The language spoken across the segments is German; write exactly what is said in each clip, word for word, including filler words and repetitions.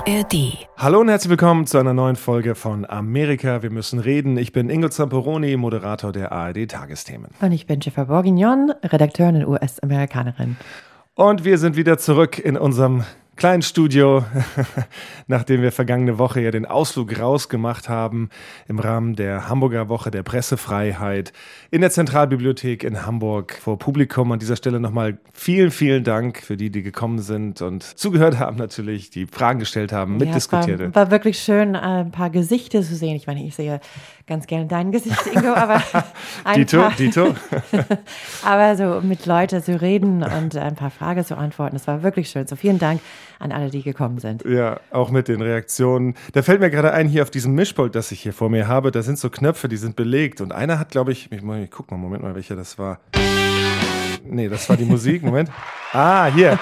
A R D. Hallo und herzlich willkommen zu einer neuen Folge von Amerika. Wir müssen reden. Ich bin Ingo Zamperoni, Moderator der A R D-Tagesthemen. Und ich bin Jennifer Bourguignon, Redakteurin und U S-Amerikanerin. Und wir sind wieder zurück in unserem kleinen Studio, nachdem wir vergangene Woche ja den Ausflug rausgemacht haben im Rahmen der Hamburger Woche der Pressefreiheit in der Zentralbibliothek in Hamburg vor Publikum. An dieser Stelle nochmal vielen, vielen Dank für die, die gekommen sind und zugehört haben natürlich, die Fragen gestellt haben, mitdiskutiert. Ja, es war, war wirklich schön, ein paar Gesichter zu sehen. Ich meine, ich sehe ganz gerne dein Gesicht, Ingo, aber ein Dito, paar, Dito. aber so mit Leuten zu reden und ein paar Fragen zu antworten, das war wirklich schön. So vielen Dank an alle, die gekommen sind. Ja, auch mit den Reaktionen. Da fällt mir gerade ein, hier auf diesem Mischpult, das ich hier vor mir habe, da sind so Knöpfe, die sind belegt. Und einer hat, glaube ich, ich, ich guck mal, Moment mal, welcher das war. Nee, das war die Musik, Moment. Ah, hier.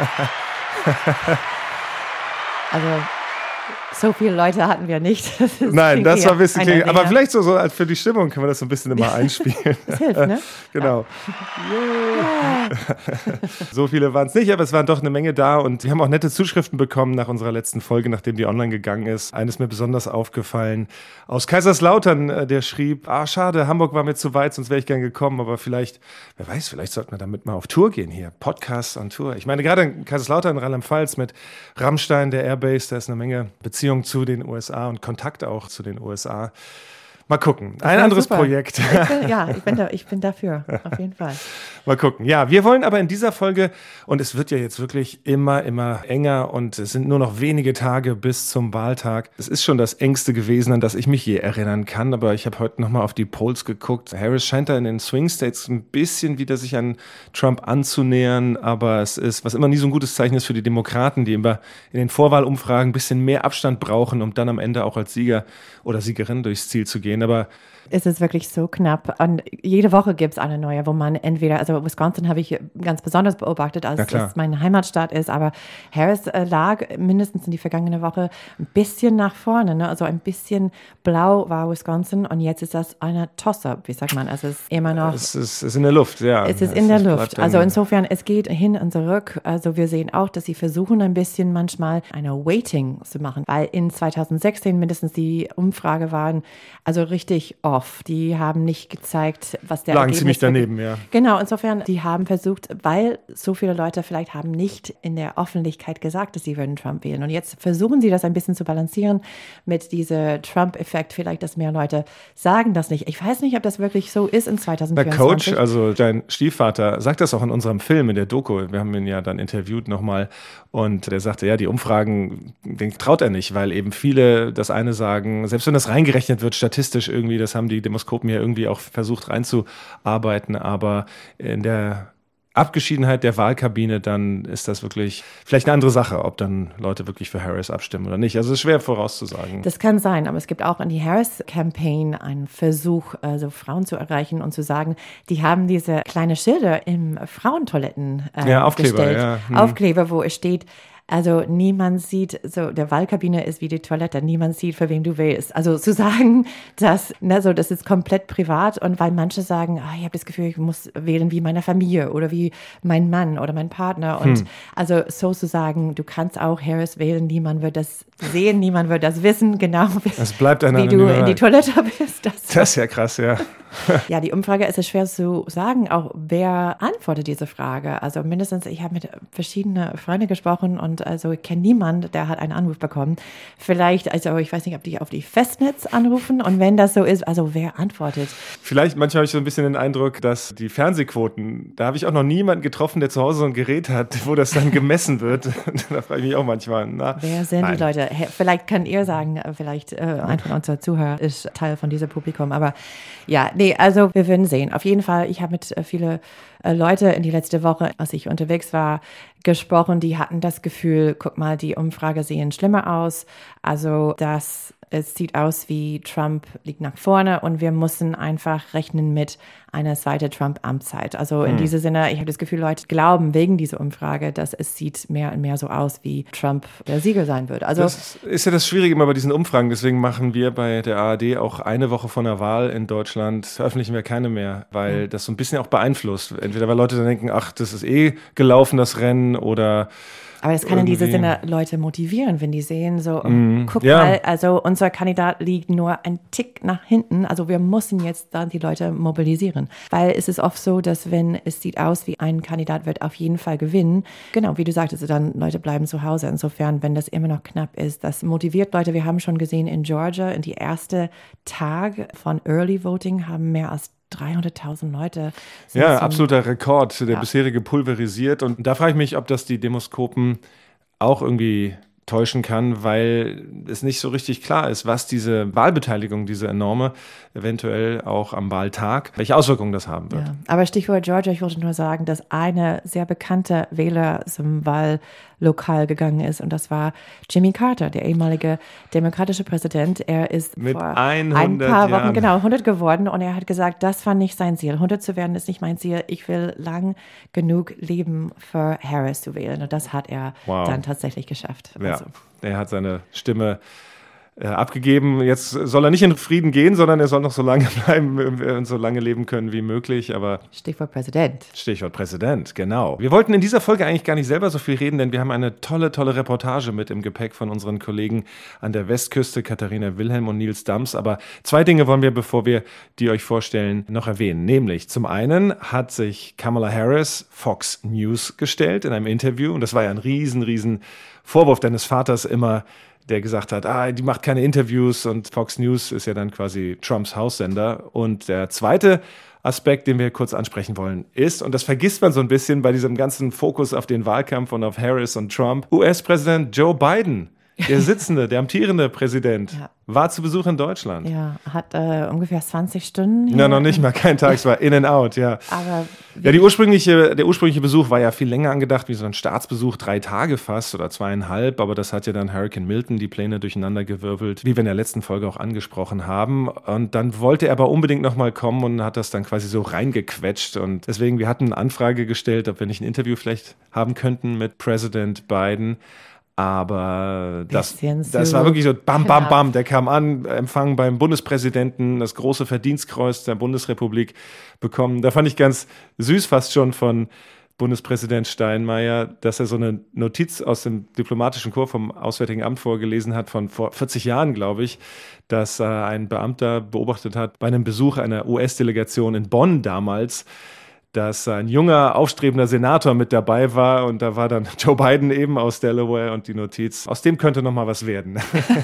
Also, so viele Leute hatten wir nicht. Das Nein, das war ein bisschen klingelig. Aber Arena. vielleicht so, so als für die Stimmung können wir das so ein bisschen immer einspielen. Das hilft, ne? Genau. Ja. So viele waren es nicht, aber es waren doch eine Menge da und wir haben auch nette Zuschriften bekommen nach unserer letzten Folge, nachdem die online gegangen ist. Eines mir besonders aufgefallen aus Kaiserslautern, der schrieb, ah schade, Hamburg war mir zu weit, sonst wäre ich gern gekommen, aber vielleicht, wer weiß, vielleicht sollten wir damit mal auf Tour gehen hier, Podcast on Tour. Ich meine, gerade in Kaiserslautern, Rheinland-Pfalz mit Rammstein, der Airbase, da ist eine Menge Beziehung zu den U S A und Kontakt auch zu den U S A. Mal gucken. Ein anderes super. Projekt. Ich bin, ja, ich bin, da, ich bin dafür, auf jeden Fall. Mal gucken. Ja, wir wollen aber in dieser Folge, und es wird ja jetzt wirklich immer, immer enger und es sind nur noch wenige Tage bis zum Wahltag. Es ist schon das Engste gewesen, an das ich mich je erinnern kann, aber ich habe heute nochmal auf die Polls geguckt. Harris scheint da in den Swing States ein bisschen wieder sich an Trump anzunähern, aber es ist, was immer nie so ein gutes Zeichen ist für die Demokraten, die immer in den Vorwahlumfragen ein bisschen mehr Abstand brauchen, um dann am Ende auch als Sieger oder Siegerin durchs Ziel zu gehen. Aber Es ist wirklich so knapp. Und jede Woche gibt es eine neue, wo man entweder, also Wisconsin habe ich ganz besonders beobachtet, als es meine Heimatstadt ist, aber Harris äh, lag mindestens in die vergangene Woche ein bisschen nach vorne, ne? Also ein bisschen blau war Wisconsin und jetzt ist das eine Toss-up, wie sagt man, also es ist immer noch. Es ist, es ist in der Luft, ja. Es ist in der Luft. Also insofern, es geht hin und zurück. Also wir sehen auch, dass sie versuchen ein bisschen manchmal eine Waiting zu machen, weil in zweitausendsechzehn mindestens die Umfrage waren, also richtig off. Die haben nicht gezeigt, was der Lagen Ergebnis ziemlich daneben, ja. Genau, insofern, die haben versucht, weil so viele Leute vielleicht haben nicht in der Öffentlichkeit gesagt, dass sie würden Trump wählen. Und jetzt versuchen sie das ein bisschen zu balancieren mit diesem Trump-Effekt, vielleicht, dass mehr Leute sagen das nicht. Ich weiß nicht, ob das wirklich so ist in zweitausendvierundzwanzig. Der Coach, also dein Stiefvater, sagt das auch in unserem Film, in der Doku. Wir haben ihn ja dann interviewt nochmal und der sagte, ja, die Umfragen, den traut er nicht, weil eben viele das eine sagen, selbst wenn das reingerechnet wird, statistisch irgendwie, das haben die Demoskopen ja irgendwie auch versucht reinzuarbeiten, aber in der Abgeschiedenheit der Wahlkabine, dann ist das wirklich vielleicht eine andere Sache, ob dann Leute wirklich für Harris abstimmen oder nicht. Also es ist schwer vorauszusagen. Das kann sein, aber es gibt auch in die Harris-Campaign einen Versuch, also Frauen zu erreichen und zu sagen, die haben diese kleine Schilder im Frauentoiletten äh, ja, Aufkleber, gestellt. Ja. Hm. Aufkleber, wo es steht, also niemand sieht, so der Wahlkabine ist wie die Toilette, niemand sieht, für wen du wählst. Also zu sagen, dass, ne, so, das ist komplett privat und weil manche sagen, ah, ich habe das Gefühl, ich muss wählen wie meine Familie oder wie mein Mann oder mein Partner und hm. also so zu sagen, du kannst auch Harris wählen, niemand wird das sehen, niemand wird das wissen, genau wie, das bleibt eine wie du in die Toilette bist. Das, das ist ja krass, ja. Ja, die Umfrage ist es schwer zu sagen, auch wer antwortet diese Frage. Also mindestens, ich habe mit verschiedenen Freunden gesprochen und also ich kenne niemanden, der hat einen Anruf bekommen. Vielleicht, also ich weiß nicht, ob die auf die Festnetz anrufen und wenn das so ist, also wer antwortet? Vielleicht, manchmal habe ich so ein bisschen den Eindruck, dass die Fernsehquoten, da habe ich auch noch niemanden getroffen, der zu Hause so ein Gerät hat, wo das dann gemessen wird. Da frage ich mich auch manchmal, na, wer sind nein. die Leute? Vielleicht könnt ihr sagen, vielleicht äh, ein von unserer Zuhörer ist Teil von diesem Publikum, aber ja, nee, also wir werden sehen. Auf jeden Fall, ich habe mit äh, vielen äh, Leute in die letzte Woche, als ich unterwegs war, gesprochen, die hatten das Gefühl, guck mal, die Umfrage sehen schlimmer aus. Also das, es sieht aus wie Trump liegt nach vorne und wir müssen einfach rechnen mit einer zweiten Trump-Amtszeit. Also in hm. diesem Sinne, ich habe das Gefühl, Leute glauben wegen dieser Umfrage, dass es sieht mehr und mehr so aus, wie Trump der Sieger sein wird. Also das ist ja das Schwierige immer bei diesen Umfragen. Deswegen machen wir bei der A R D auch eine Woche vor der Wahl in Deutschland, veröffentlichen wir keine mehr, weil hm. das so ein bisschen auch beeinflusst. Entweder weil Leute dann denken, ach, das ist eh gelaufen, das Rennen, oder Aber das kann in diesem Sinne Leute motivieren, wenn die sehen, so, oh, mm, guck ja. mal, also unser Kandidat liegt nur ein Tick nach hinten, also wir müssen jetzt dann die Leute mobilisieren. Weil es ist oft so, dass wenn es sieht aus, wie ein Kandidat wird auf jeden Fall gewinnen, genau, wie du sagtest, dann Leute bleiben zu Hause. Insofern, wenn das immer noch knapp ist, das motiviert Leute. Wir haben schon gesehen in Georgia, in die ersten Tage von Early Voting haben mehr als dreihunderttausend Leute. Ja, absoluter Rekord, der ja. bisherige pulverisiert. Und da frage ich mich, ob das die Demoskopen auch irgendwie täuschen kann, weil es nicht so richtig klar ist, was diese Wahlbeteiligung, diese enorme, eventuell auch am Wahltag, welche Auswirkungen das haben wird. Ja, aber Stichwort Georgia, ich wollte nur sagen, dass eine sehr bekannte Wähler zum Wahllokal gegangen ist und das war Jimmy Carter, der ehemalige demokratische Präsident. Er ist mit vor ein paar Wochen Jahren. genau hundert geworden und er hat gesagt, das war nicht sein Ziel. hundert zu werden ist nicht mein Ziel. Ich will lang genug leben für Harris zu wählen und das hat er wow. dann tatsächlich geschafft. Ja. Also. Er hat seine Stimme äh, abgegeben. Jetzt soll er nicht in Frieden gehen, sondern er soll noch so lange bleiben und so lange leben können wie möglich. Aber Stichwort Präsident. Stichwort Präsident, genau. Wir wollten in dieser Folge eigentlich gar nicht selber so viel reden, denn wir haben eine tolle, tolle Reportage mit im Gepäck von unseren Kollegen an der Westküste, Katharina Wilhelm und Nils Dams. Aber zwei Dinge wollen wir, bevor wir die euch vorstellen, noch erwähnen. Nämlich zum einen hat sich Kamala Harris Fox News gestellt in einem Interview. Und das war ja ein riesen, riesen Vorwurf deines Vaters immer, der gesagt hat, ah, die macht keine Interviews und Fox News ist ja dann quasi Trumps Haussender. Und der zweite Aspekt, den wir kurz ansprechen wollen, ist, und das vergisst man so ein bisschen bei diesem ganzen Fokus auf den Wahlkampf und auf Harris und Trump, U S-Präsident Joe Biden, der sitzende, der amtierende Präsident, ja. war zu Besuch in Deutschland. Ja, hat äh, ungefähr zwanzig Stunden. Ja, noch nicht mal, kein Tag, es war in and out, ja. Aber ja, die ursprüngliche, der ursprüngliche Besuch war ja viel länger angedacht, wie so ein Staatsbesuch, drei Tage fast oder zweieinhalb, aber das hat ja dann Hurricane Milton die Pläne durcheinandergewirbelt, wie wir in der letzten Folge auch angesprochen haben. Und dann wollte er aber unbedingt nochmal kommen und hat das dann quasi so reingequetscht. Und deswegen, wir hatten eine Anfrage gestellt, ob wir nicht ein Interview vielleicht haben könnten mit Präsident Biden. Aber das, das war wirklich so bam, bam, bam. Der kam an, empfangen beim Bundespräsidenten, das große Verdienstkreuz der Bundesrepublik bekommen. Da fand ich ganz süß fast schon von Bundespräsident Steinmeier, dass er so eine Notiz aus dem diplomatischen Korps vom Auswärtigen Amt vorgelesen hat, von vor vierzig Jahren, glaube ich, dass äh, ein Beamter beobachtet hat bei einem Besuch einer U S-Delegation in Bonn damals, dass ein junger, aufstrebender Senator mit dabei war und da war dann Joe Biden eben aus Delaware und die Notiz, aus dem könnte noch mal was werden.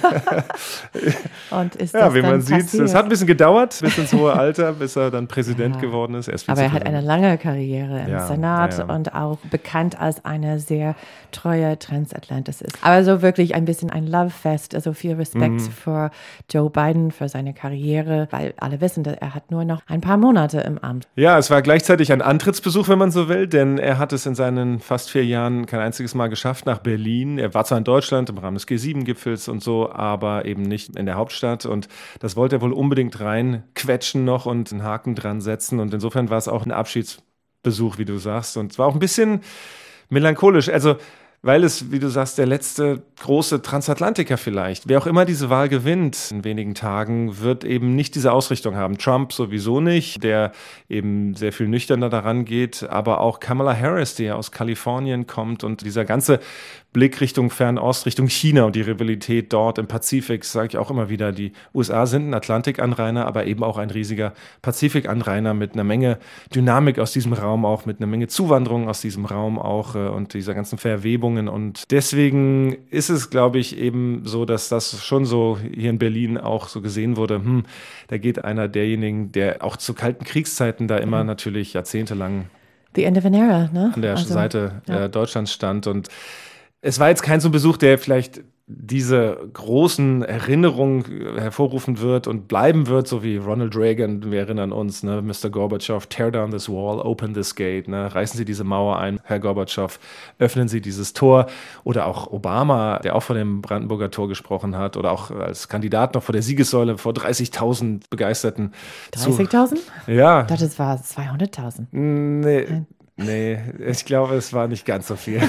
Und ist ja, das wie dann man sieht, passiert? es hat ein bisschen gedauert, bis ins hohe Alter, bis er dann Präsident ja. geworden ist. Er ist Aber er hat eine lange Karriere im ja, Senat ja, ja. und auch bekannt als eine sehr treue Transatlantist. Aber so wirklich ein bisschen ein Love-Fest, also viel Respekt mhm. für Joe Biden, für seine Karriere, weil alle wissen, dass er hat nur noch ein paar Monate im Amt. Ja, es war gleichzeitig ein Antrittsbesuch, wenn man so will, denn er hat es in seinen fast vier Jahren kein einziges Mal geschafft nach Berlin. Er war zwar in Deutschland im Rahmen des G sieben Gipfels und so, aber eben nicht in der Hauptstadt und das wollte er wohl unbedingt reinquetschen noch und einen Haken dran setzen und insofern war es auch ein Abschiedsbesuch, wie du sagst, und es war auch ein bisschen melancholisch, also weil es, wie du sagst, der letzte große Transatlantiker vielleicht, wer auch immer diese Wahl gewinnt in wenigen Tagen, wird eben nicht diese Ausrichtung haben. Trump sowieso nicht, der eben sehr viel nüchterner daran geht, aber auch Kamala Harris, die ja aus Kalifornien kommt und dieser ganze Blick Richtung Fernost, Richtung China und die Rivalität dort im Pazifik, sage ich auch immer wieder, die U S A sind ein Atlantikanrainer, aber eben auch ein riesiger Pazifikanrainer mit einer Menge Dynamik aus diesem Raum auch, mit einer Menge Zuwanderung aus diesem Raum auch und dieser ganzen Verwebungen und deswegen ist es, glaube ich, eben so, dass das schon so hier in Berlin auch so gesehen wurde, hm, da geht einer derjenigen, der auch zu kalten Kriegszeiten da immer mhm. natürlich jahrzehntelang The end of an era, ne? an der also, Seite ja. äh, Deutschlands stand und es war jetzt kein so ein Besuch, der vielleicht diese großen Erinnerungen hervorrufen wird und bleiben wird, so wie Ronald Reagan, wir erinnern uns, ne, Mister Gorbatschow, tear down this wall, open this gate, ne, reißen Sie diese Mauer ein, Herr Gorbatschow, öffnen Sie dieses Tor. Oder auch Obama, der auch von dem Brandenburger Tor gesprochen hat oder auch als Kandidat noch vor der Siegessäule vor dreißigtausend Begeisterten. dreißigtausend? Ja. Ich dachte, es war zweihunderttausend. Nee. Nein. Nee, ich glaube, es war nicht ganz so viel.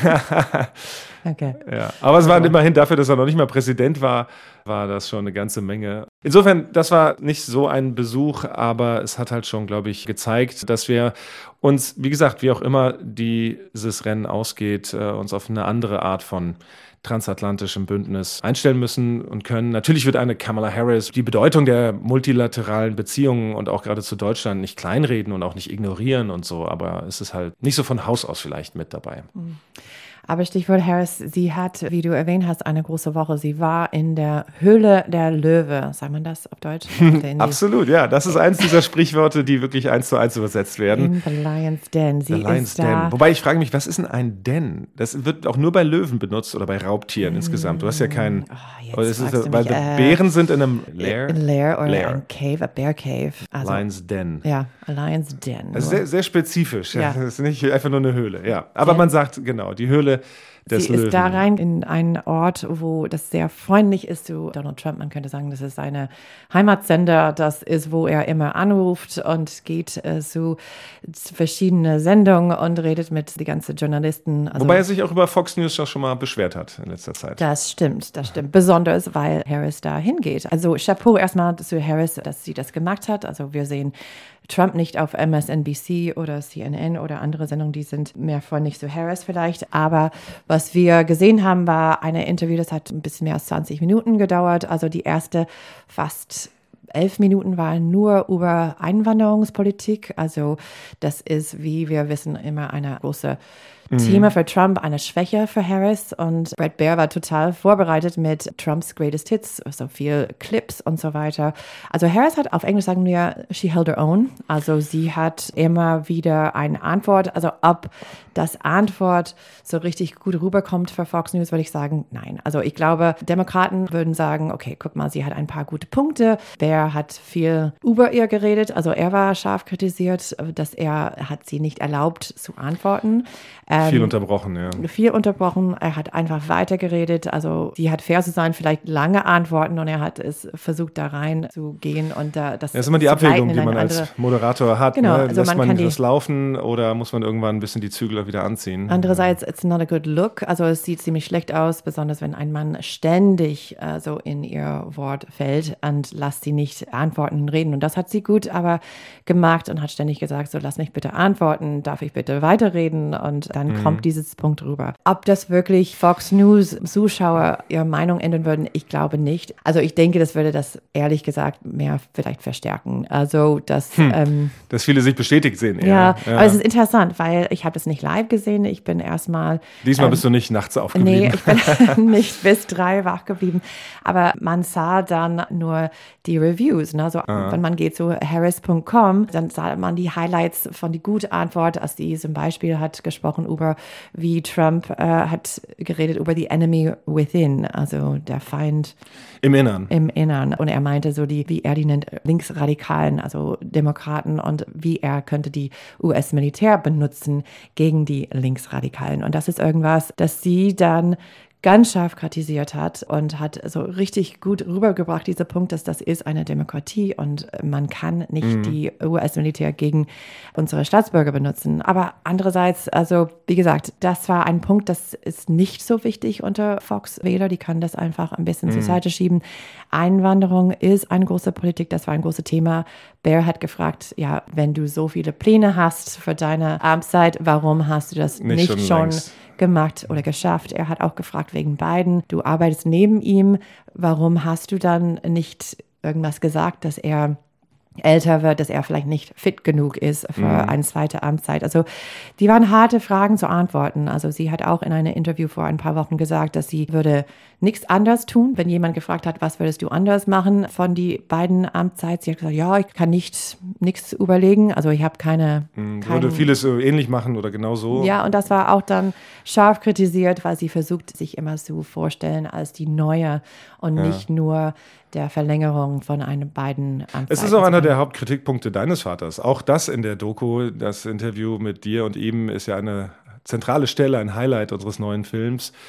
Okay. Ja, aber es war immerhin dafür, dass er noch nicht mal Präsident war, war das schon eine ganze Menge. Insofern, das war nicht so ein Besuch, aber es hat halt schon, glaube ich, gezeigt, dass wir uns, wie gesagt, wie auch immer dieses Rennen ausgeht, äh, uns auf eine andere Art von transatlantischem Bündnis einstellen müssen und können. Natürlich wird eine Kamala Harris die Bedeutung der multilateralen Beziehungen und auch gerade zu Deutschland nicht kleinreden und auch nicht ignorieren und so, aber es ist halt nicht so von Haus aus vielleicht mit dabei. Mhm. Aber Stichwort Harris, sie hat, wie du erwähnt hast, eine große Woche. Sie war in der Höhle der Löwe. Sagt man das auf Deutsch? Absolut, ja. Das ist eins dieser Sprichworte, die wirklich eins zu eins übersetzt werden. In the Lion's Den. Sie The Lion's ist Den. da. Wobei ich frage mich, was ist denn ein Den? Das wird auch nur bei Löwen benutzt oder bei Raubtieren mm. insgesamt. Du hast ja keinen... Oh, es ist, weil weil mich, äh, Bären sind in einem Lair. A Lair oder Lair. ein Cave, a Bear Cave. Also, Lion's Den. Ja, a Lion's Den. Also sehr, sehr spezifisch. Ja. Ja. Das ist nicht einfach nur eine Höhle. Ja. Aber Den. man sagt, genau, die Höhle des Sie Löwen. ist da rein in einen Ort, wo das sehr freundlich ist zu Donald Trump. Man könnte sagen, das ist seine Heimatsender. Das ist, wo er immer anruft und geht äh, zu verschiedenen Sendungen und redet mit den ganzen Journalisten. Also, Wobei er sich auch über Fox News auch schon mal beschwert hat in letzter Zeit. Das stimmt, das stimmt. Besonders, weil Harris da hingeht. Also Chapeau erstmal zu Harris, dass sie das gemacht hat. Also wir sehen Trump nicht auf M S N B C oder C N N oder andere Sendungen, die sind mehr freundlich zu Harris vielleicht. Aber was wir gesehen haben, war ein Interview, das hat ein bisschen mehr als zwanzig Minuten gedauert. Also die erste fast elf Minuten waren nur über Einwanderungspolitik. Also das ist, wie wir wissen, immer eine große Thema für Trump, eine Schwäche für Harris. Und Bret Baier war total vorbereitet mit Trumps Greatest Hits, so viel Clips und so weiter. Also Harris hat, auf Englisch sagen wir, she held her own. Also sie hat immer wieder eine Antwort. Also ob das Antwort so richtig gut rüberkommt für Fox News, würde ich sagen, nein. Also ich glaube, Demokraten würden sagen, okay, guck mal, sie hat ein paar gute Punkte. Baier hat viel über ihr geredet. Also er war scharf kritisiert, dass er hat sie nicht erlaubt zu antworten. Viel unterbrochen, ja. Viel unterbrochen. Er hat einfach weitergeredet. Also sie hat fair zu sein, vielleicht lange Antworten und er hat es versucht, da rein zu gehen und da das. Das ist immer die zu Abwägung, leiten die in man eine als andere- Moderator hat. Genau, Ne? also Lässt man man kann die- das laufen oder muss man irgendwann ein bisschen die Zügel wieder anziehen? Andererseits, it's not a good look. Also es sieht ziemlich schlecht aus, besonders wenn ein Mann ständig äh, so in ihr Wort fällt und lasst sie nicht antworten und reden. Und das hat sie gut aber gemacht und hat ständig gesagt, so lass mich bitte antworten, darf ich bitte weiterreden? Und dann Mhm. kommt dieses Punkt rüber. Ob das wirklich Fox News Zuschauer ihre Meinung ändern würden, ich glaube nicht. Also ich denke, das würde das ehrlich gesagt mehr vielleicht verstärken. Also das... Hm. Ähm, Dass viele sich bestätigt sehen. Eher. ja, ja, aber es ist interessant, weil ich habe das nicht live gesehen. Ich bin erstmal... Diesmal ähm, bist du nicht nachts aufgeblieben. Nee, ich bin nicht bis drei wach geblieben. Aber man sah dann nur die Reviews. Ne? Also, Ah. wenn man geht zu harris punkt com, dann sah man die Highlights von die gute Antwort, als sie zum Beispiel hat gesprochen über, wie Trump äh, hat geredet über die Enemy within, also der Feind Im Innern. im Innern. Und er meinte so die, wie er die nennt, Linksradikalen, also Demokraten und wie er könnte die U S-Militär benutzen gegen die Linksradikalen. Und das ist irgendwas, das sie dann ganz scharf kritisiert hat und hat so richtig gut rübergebracht, dieser Punkt, dass das ist eine Demokratie und man kann nicht Mhm. die U S-Militär gegen unsere Staatsbürger benutzen. Aber andererseits, also wie gesagt, das war ein Punkt, das ist nicht so wichtig unter Fox-Wähler, die können das einfach ein bisschen Mhm. zur Seite schieben. Einwanderung ist eine große Politik, das war ein großes Thema. Baier hat gefragt, ja, wenn du so viele Pläne hast für deine Amtszeit, warum hast du das Nicht nicht, schon schon längst. gemacht oder geschafft? Er hat auch gefragt wegen Biden. Du arbeitest neben ihm. Warum hast du dann nicht irgendwas gesagt, dass er älter wird, dass er vielleicht nicht fit genug ist für Mhm. eine zweite Amtszeit? Also die waren harte Fragen zu antworten. Also sie hat auch in einem Interview vor ein paar Wochen gesagt, dass sie würde nichts anders tun. Wenn jemand gefragt hat, was würdest du anders machen von die beiden Amtszeit, sie hat gesagt, ja, ich kann nicht nichts überlegen. Also ich habe keine... Mhm. keinen- Würde vieles so ähnlich machen oder genau so. Ja, und das war auch dann scharf kritisiert, weil sie versucht, sich immer zu vorstellen als die Neue und Ja. nicht nur der Verlängerung von einem beiden Amtszeiten. Es ist auch einer der Hauptkritikpunkte deines Vaters. Auch das in der Doku, das Interview mit dir und ihm, ist ja eine zentrale Stelle, ein Highlight unseres neuen Films.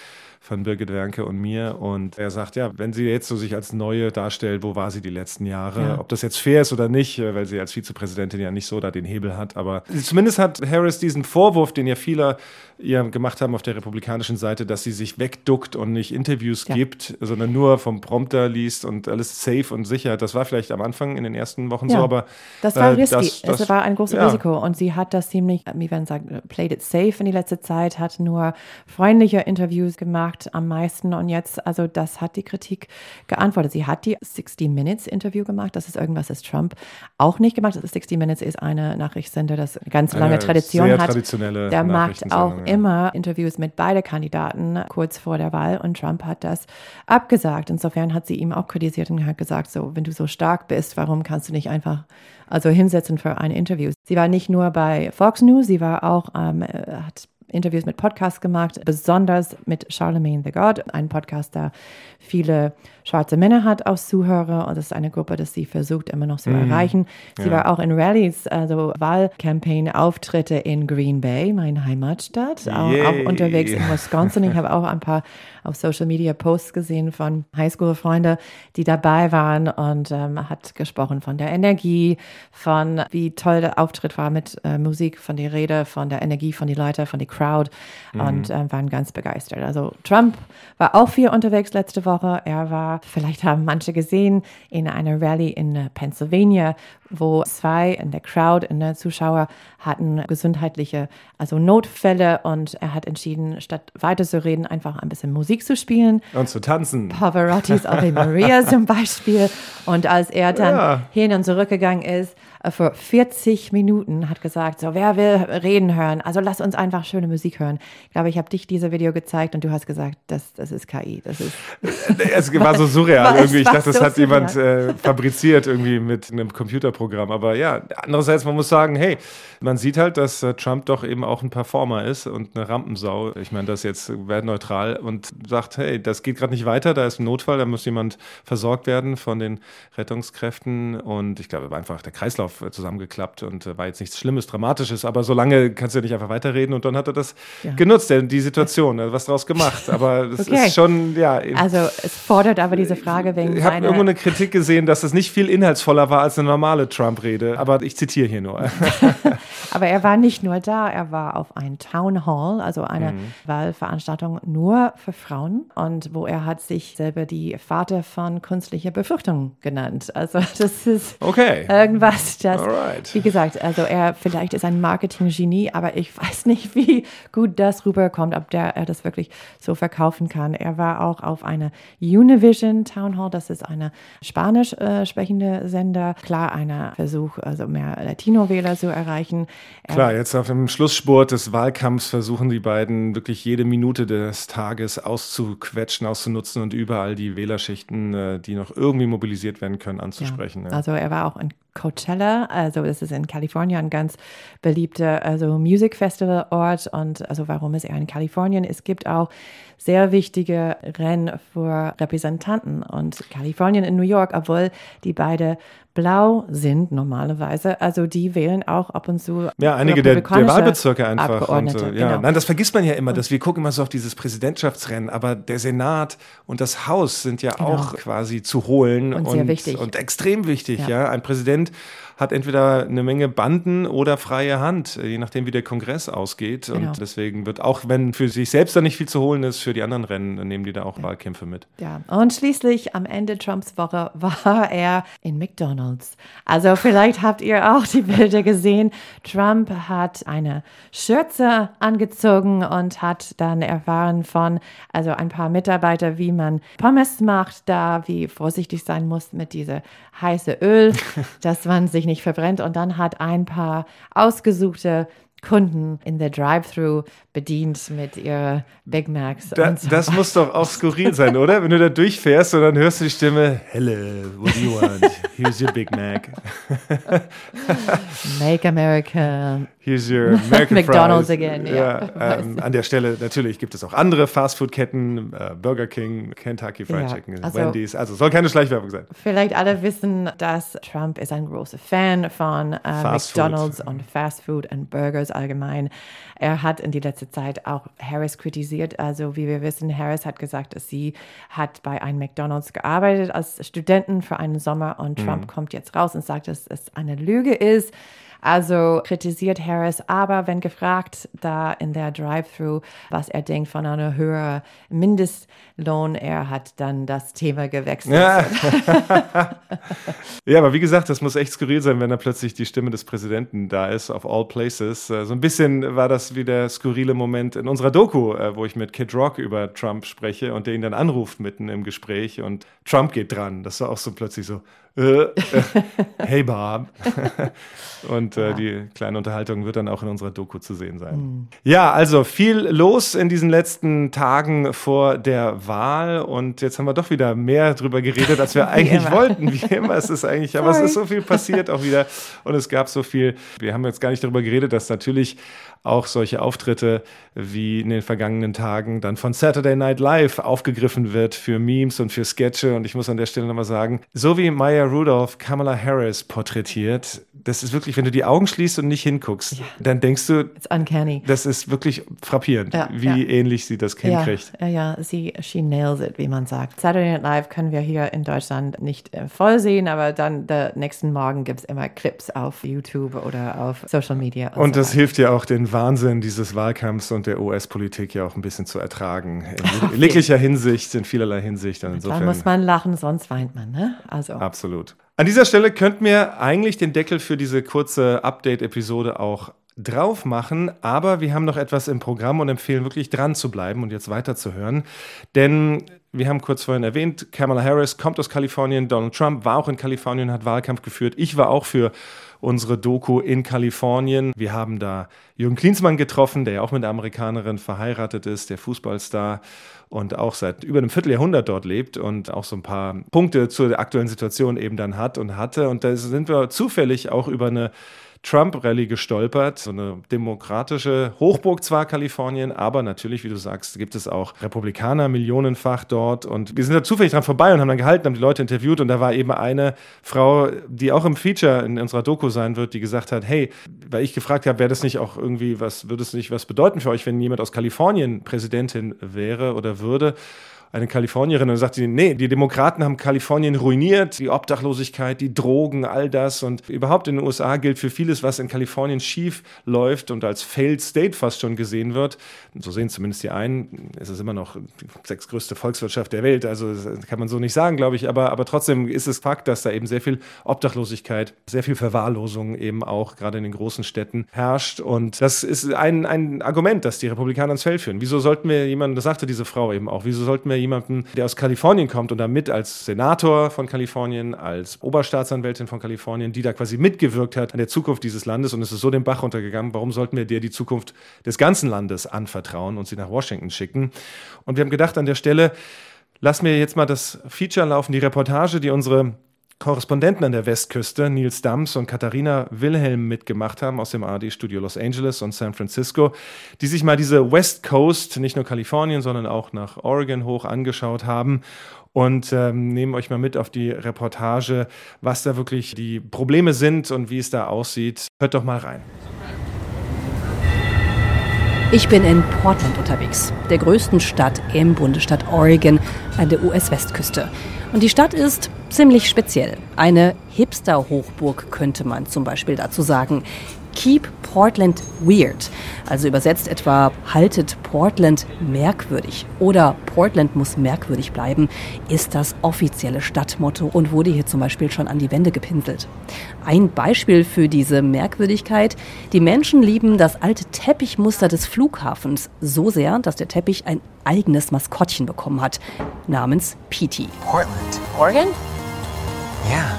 von Birgit Wernke und mir. Und er sagt, ja, wenn sie jetzt so sich als Neue darstellt, wo war sie die letzten Jahre? Ja. Ob das jetzt fair ist oder nicht, weil sie als Vizepräsidentin ja nicht so da den Hebel hat. Aber zumindest hat Harris diesen Vorwurf, den ja viele ihr gemacht haben auf der republikanischen Seite, dass sie sich wegduckt und nicht Interviews ja. gibt, sondern nur vom Prompter liest und alles safe und sicher. Das war vielleicht am Anfang in den ersten Wochen ja. so, aber das war äh, risky. Das, das, es war ein großes ja. Risiko und sie hat das ziemlich, wie man sagt, played it safe in die letzte Zeit, hat nur freundliche Interviews gemacht am meisten und jetzt, also das hat die Kritik geantwortet. Sie hat die sixty Minutes Interview gemacht, das ist irgendwas, das Trump auch nicht gemacht hat. sixty Minutes ist eine Nachrichtensender, das eine ganz lange eine Tradition sehr hat. Traditionelle Der macht auch ja. immer Interviews mit beiden Kandidaten kurz vor der Wahl und Trump hat das abgesagt. Insofern hat sie ihm auch kritisiert und hat gesagt, so, wenn du so stark bist, warum kannst du nicht einfach also hinsetzen für ein Interview? Sie war nicht nur bei Fox News, sie war auch, ähm, hat Interviews mit Podcasts gemacht, besonders mit Charlemagne the God, ein Podcast, der viele schwarze Männer hat als Zuhörer und das ist eine Gruppe, die sie versucht immer noch zu mm. erreichen. Sie ja. war auch in Rallies, also Wahlcampaign-Auftritte in Green Bay, meine Heimatstadt, auch, auch unterwegs in Wisconsin. Ich habe auch ein paar auf Social Media Posts gesehen von Highschool-Freunden, die dabei waren und ähm, hat gesprochen von der Energie, von wie toll der Auftritt war mit äh, Musik, von der Rede, von der Energie, von den Leuten, von der Crowd und mm. äh, waren ganz begeistert. Also Trump war auch viel unterwegs letzte Woche. Er war, vielleicht haben manche gesehen, in einer Rallye in Pennsylvania, wo zwei in der Crowd, in der Zuschauer hatten gesundheitliche, also Notfälle und er hat entschieden, statt weiter zu reden, einfach ein bisschen Musik zu spielen. Und zu tanzen. Pavarottis Ave Maria zum Beispiel. Und als er dann ja. hin und zurück gegangen ist, für vierzig Minuten hat gesagt, so, wer will reden hören? Also lass uns einfach schöne Musik hören. Ich glaube, ich habe dich dieses Video gezeigt und du hast gesagt, das, das ist K I. Das ist es war so surreal irgendwie. Ich dachte, das so hat surreal. jemand äh, fabriziert irgendwie mit einem Computerprogramm. Aber ja, andererseits, man muss sagen, hey, man sieht halt, dass äh, Trump doch eben auch ein Performer ist und eine Rampensau. Ich meine, das jetzt wertneutral und sagt, hey, das geht gerade nicht weiter, da ist ein Notfall, da muss jemand versorgt werden von den Rettungskräften und ich glaube, war einfach der Kreislauf zusammengeklappt und äh, war jetzt nichts Schlimmes, Dramatisches, aber so lange kannst du ja nicht einfach weiterreden und dann hat er das ja. genutzt, der, die Situation, er hat was draus gemacht, aber es okay. ist schon, ja. Also es fordert aber diese Frage wegen Ich habe irgendwo eine Kritik gesehen, dass es nicht viel inhaltsvoller war als eine normale Trump-Rede, aber ich zitiere hier nur. Aber er war nicht nur da, er war auf einem Town Hall, also eine mhm. Wahlveranstaltung nur für Frauen und wo er hat sich selber die Vater von künstlicher Befruchtung genannt. Also das ist okay. irgendwas, das, Alright. wie gesagt, also er vielleicht ist ein Marketing-Genie, aber ich weiß nicht, wie gut das rüberkommt, ob der, er das wirklich so verkaufen kann. Er war auch auf einer Univision Town Hall, das ist eine spanisch äh, sprechende Sender. Klar, einer Versuch, also mehr Latino-Wähler zu erreichen. Klar, jetzt auf dem Schlussspurt des Wahlkampfs versuchen die beiden wirklich jede Minute des Tages auszuquetschen, auszunutzen und überall die Wählerschichten, die noch irgendwie mobilisiert werden können, anzusprechen. Ja. Ja. Also er war auch in Coachella, also das ist in Kalifornien ein ganz beliebter also Music Festival Ort und also warum ist er in Kalifornien? Es gibt auch sehr wichtige Rennen für Repräsentanten und Kalifornien in New York, obwohl die beide blau sind normalerweise, also die wählen auch ab und zu ja einige der, der Wahlbezirke einfach Abgeordnete, und, äh, ja genau. Nein, das vergisst man ja immer, dass wir gucken immer so auf dieses Präsidentschaftsrennen, aber der Senat und das Haus sind ja genau. auch quasi zu holen und, und, sehr wichtig. und extrem wichtig, ja. ja. Ein Präsident hat entweder eine Menge Banden oder freie Hand, je nachdem, wie der Kongress ausgeht. Genau. Und deswegen wird auch, wenn für sich selbst da nicht viel zu holen ist, für die anderen Rennen, nehmen die da auch ja. Wahlkämpfe mit. Ja, und schließlich am Ende Trumps Woche war er in McDonald's. Also vielleicht habt ihr auch die Bilder gesehen. Trump hat eine Schürze angezogen und hat dann erfahren von also ein paar Mitarbeiter, wie man Pommes macht, da wie vorsichtig sein muss mit diesem heiße Öl, dass man sich nicht verbrennt. Und dann hat ein paar ausgesuchte Kunden in der Drive-Thru bedient mit ihrer Big Macs. Da, und so das weiter. Muss doch auch skurril sein, oder? Wenn du da durchfährst und dann hörst du die Stimme, hello, what do you want? Here's your Big Mac. Make America Here's your American McDonald's Fries. again, ja. ja ähm, an der Stelle natürlich gibt es auch andere Fastfood-Ketten, äh, Burger King, Kentucky Fried ja, Chicken, also, Wendy's. Also soll keine Schleichwerbung sein. Vielleicht alle wissen, dass Trump ist ein großer Fan von äh, McDonald's und Fastfood und Burgers allgemein. Er hat in die letzte Zeit auch Harris kritisiert. Also wie wir wissen, Harris hat gesagt, dass sie hat bei einem McDonald's gearbeitet als Studentin für einen Sommer und Trump mhm. kommt jetzt raus und sagt, dass es eine Lüge ist. Also kritisiert Harris, aber wenn gefragt, da in der Drive-Thru, was er denkt von einer höheren Mindestlohn, er hat dann das Thema gewechselt. Ja. ja, aber wie gesagt, das muss echt skurril sein, wenn da plötzlich die Stimme des Präsidenten da ist, of all places. So ein bisschen war das wie der skurrile Moment in unserer Doku, wo ich mit Kid Rock über Trump spreche und der ihn dann anruft mitten im Gespräch und Trump geht dran. Das war auch so plötzlich so, äh, äh, hey Bob. Und äh, ja. die kleine Unterhaltung wird dann auch in unserer Doku zu sehen sein. Mhm. Ja, also viel los in diesen letzten Tagen vor der Wahl und jetzt haben wir doch wieder mehr drüber geredet, als wir eigentlich immer. wollten. Wie immer, es ist eigentlich, aber es ist so viel passiert auch wieder und es gab so viel. Wir haben jetzt gar nicht darüber geredet, dass natürlich auch solche Auftritte wie in den vergangenen Tagen dann von Saturday Night Live aufgegriffen wird für Memes und für Sketche. Und ich muss an der Stelle nochmal sagen, so wie Maya Rudolph Kamala Harris porträtiert, das ist wirklich, wenn du die Augen schließt und nicht hinguckst, ja. dann denkst du, It's uncanny. Das ist wirklich frappierend, ja, wie ja. ähnlich sie das hinkriegt. Ja, ja, ja, sie, she nails it, wie man sagt. Saturday Night Live können wir hier in Deutschland nicht äh, voll sehen, aber dann der nächsten Morgen gibt es immer Clips auf YouTube oder auf Social Media. Und, und so das weiter. hilft ja auch, den Wahnsinn dieses Wahlkampfs und der U S-Politik ja auch ein bisschen zu ertragen. In jeglicher Hinsicht, in vielerlei Hinsicht. Und insofern da muss man lachen, sonst weint man, ne? Also. Absolut. An dieser Stelle könnten wir eigentlich den Deckel für diese kurze Update-Episode auch drauf machen, aber wir haben noch etwas im Programm und empfehlen wirklich dran zu bleiben und jetzt weiterzuhören, denn wir haben kurz vorhin erwähnt, Kamala Harris kommt aus Kalifornien, Donald Trump war auch in Kalifornien, hat Wahlkampf geführt, ich war auch für unsere Doku in Kalifornien. Wir haben da Jürgen Klinsmann getroffen, der ja auch mit einer Amerikanerin verheiratet ist, der Fußballstar und auch seit über einem Vierteljahrhundert dort lebt und auch so ein paar Punkte zur aktuellen Situation eben dann hat und hatte. Und da sind wir zufällig auch über eine Trump-Rallye gestolpert. So eine demokratische Hochburg zwar, Kalifornien, aber natürlich, wie du sagst, gibt es auch Republikaner millionenfach dort. Und wir sind da zufällig dran vorbei und haben dann gehalten, haben die Leute interviewt. Und da war eben eine Frau, die auch im Feature in unserer Doku sein wird, die gesagt hat, hey, weil ich gefragt habe, wäre das nicht auch irgendwie, was würde es nicht was bedeuten für euch, wenn jemand aus Kalifornien Präsidentin wäre oder würde? Eine Kalifornierin, und sagt sie, nee, die Demokraten haben Kalifornien ruiniert, die Obdachlosigkeit, die Drogen, all das und überhaupt in den U S A gilt für vieles, was in Kalifornien schief läuft und als Failed State fast schon gesehen wird. So sehen zumindest die einen. Es ist immer noch die sechstgrößte Volkswirtschaft der Welt, also das kann man so nicht sagen, glaube ich, aber, aber trotzdem ist es Fakt, dass da eben sehr viel Obdachlosigkeit, sehr viel Verwahrlosung eben auch gerade in den großen Städten herrscht und das ist ein, ein Argument, das die Republikaner ins Feld führen. Wieso sollten wir jemanden, das sagte diese Frau eben auch, wieso sollten wir jemanden, der aus Kalifornien kommt und damit als Senator von Kalifornien, als Oberstaatsanwältin von Kalifornien, die da quasi mitgewirkt hat an der Zukunft dieses Landes und es ist so den Bach runtergegangen, warum sollten wir der die Zukunft des ganzen Landes anvertrauen und sie nach Washington schicken? Und wir haben gedacht, an der Stelle lassen wir jetzt mal das Feature laufen, die Reportage, die unsere Korrespondenten an der Westküste, Nils Dams und Katharina Wilhelm mitgemacht haben aus dem A R D-Studio Los Angeles und San Francisco, die sich mal diese West Coast, nicht nur Kalifornien, sondern auch nach Oregon hoch angeschaut haben und ähm, nehmen euch mal mit auf die Reportage, was da wirklich die Probleme sind und wie es da aussieht. Hört doch mal rein. Ich bin in Portland unterwegs, der größten Stadt im Bundesstaat Oregon an der U S-Westküste. Und die Stadt ist ziemlich speziell. Eine Hipster-Hochburg könnte man zum Beispiel dazu sagen. Keep Portland Weird, also übersetzt etwa haltet Portland merkwürdig oder Portland muss merkwürdig bleiben, ist das offizielle Stadtmotto und wurde hier zum Beispiel schon an die Wände gepinselt. Ein Beispiel für diese Merkwürdigkeit: Die Menschen lieben das alte Teppichmuster des Flughafens so sehr, dass der Teppich ein eigenes Maskottchen bekommen hat, namens Petey. Portland. Oregon? Yeah.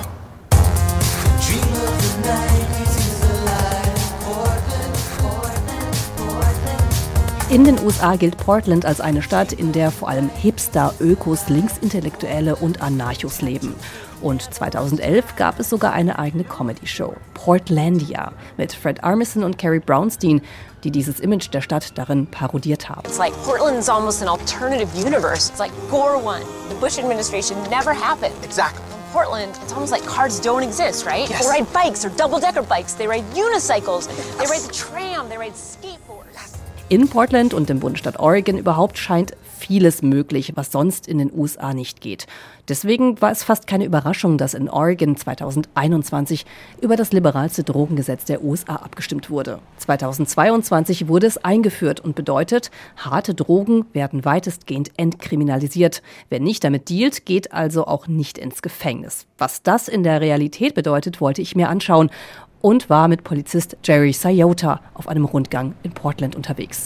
In den U S A gilt Portland als eine Stadt, in der vor allem Hipster, Ökos, Linksintellektuelle und Anarchos leben. Und zweitausendelf gab es sogar eine eigene Comedy-Show, Portlandia, mit Fred Armisen und Carrie Brownstein, die dieses Image der Stadt darin parodiert haben. It's like Portland's almost an alternative universe. It's like Gore won. The Bush administration never happened. Exactly. In Portland, it's almost like cars don't exist, right? Yes. They ride bikes or double-decker bikes. They ride unicycles. They ride the tram. They ride skateboards. In Portland und dem Bundesstaat Oregon überhaupt scheint vieles möglich, was sonst in den U S A nicht geht. Deswegen war es fast keine Überraschung, dass in Oregon zweitausendeinundzwanzig über das liberalste Drogengesetz der U S A abgestimmt wurde. zweitausendzweiundzwanzig wurde es eingeführt und bedeutet, harte Drogen werden weitestgehend entkriminalisiert. Wer nicht damit dealt, geht also auch nicht ins Gefängnis. Was das in der Realität bedeutet, wollte ich mir anschauen und war mit Polizist Jerry Sayota auf einem Rundgang in Portland unterwegs.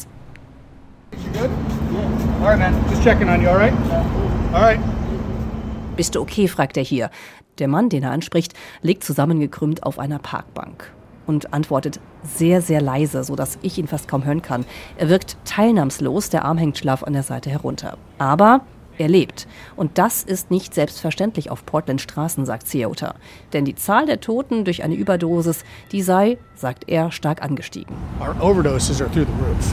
Bist du okay, fragt er hier. Der Mann, den er anspricht, liegt zusammengekrümmt auf einer Parkbank und antwortet sehr, sehr leise, sodass ich ihn fast kaum hören kann. Er wirkt teilnahmslos, der Arm hängt schlaff an der Seite herunter. Aber er lebt. Und das ist nicht selbstverständlich auf Portlands Straßen, sagt Sayota. Denn die Zahl der Toten durch eine Überdosis, die sei, sagt er, stark angestiegen. Our overdoses are through the roof.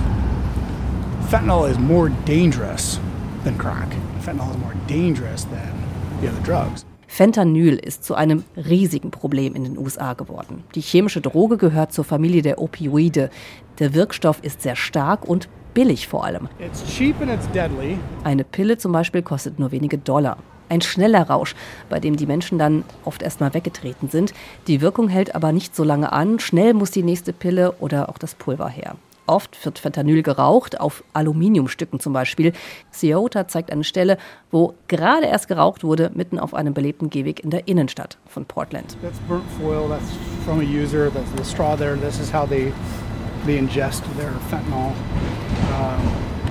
Fentanyl is more dangerous than crack. Fentanyl is more dangerous than the other drugs. Fentanyl ist zu einem riesigen Problem in den U S A geworden. Die chemische Droge gehört zur Familie der Opioide. Der Wirkstoff ist sehr stark und billig vor allem. It's cheap and it's deadly. Eine Pille zum Beispiel kostet nur wenige Dollar. Ein schneller Rausch, bei dem die Menschen dann oft erstmal weggetreten sind. Die Wirkung hält aber nicht so lange an. Schnell muss die nächste Pille oder auch das Pulver her. Oft wird Fentanyl geraucht, auf Aluminiumstücken zum Beispiel. Sayota zeigt eine Stelle, wo gerade erst geraucht wurde, mitten auf einem belebten Gehweg in der Innenstadt von Portland. That's burnt foil. That's from a user. That's the straw there. This is how they they ingest their fentanyl. Um,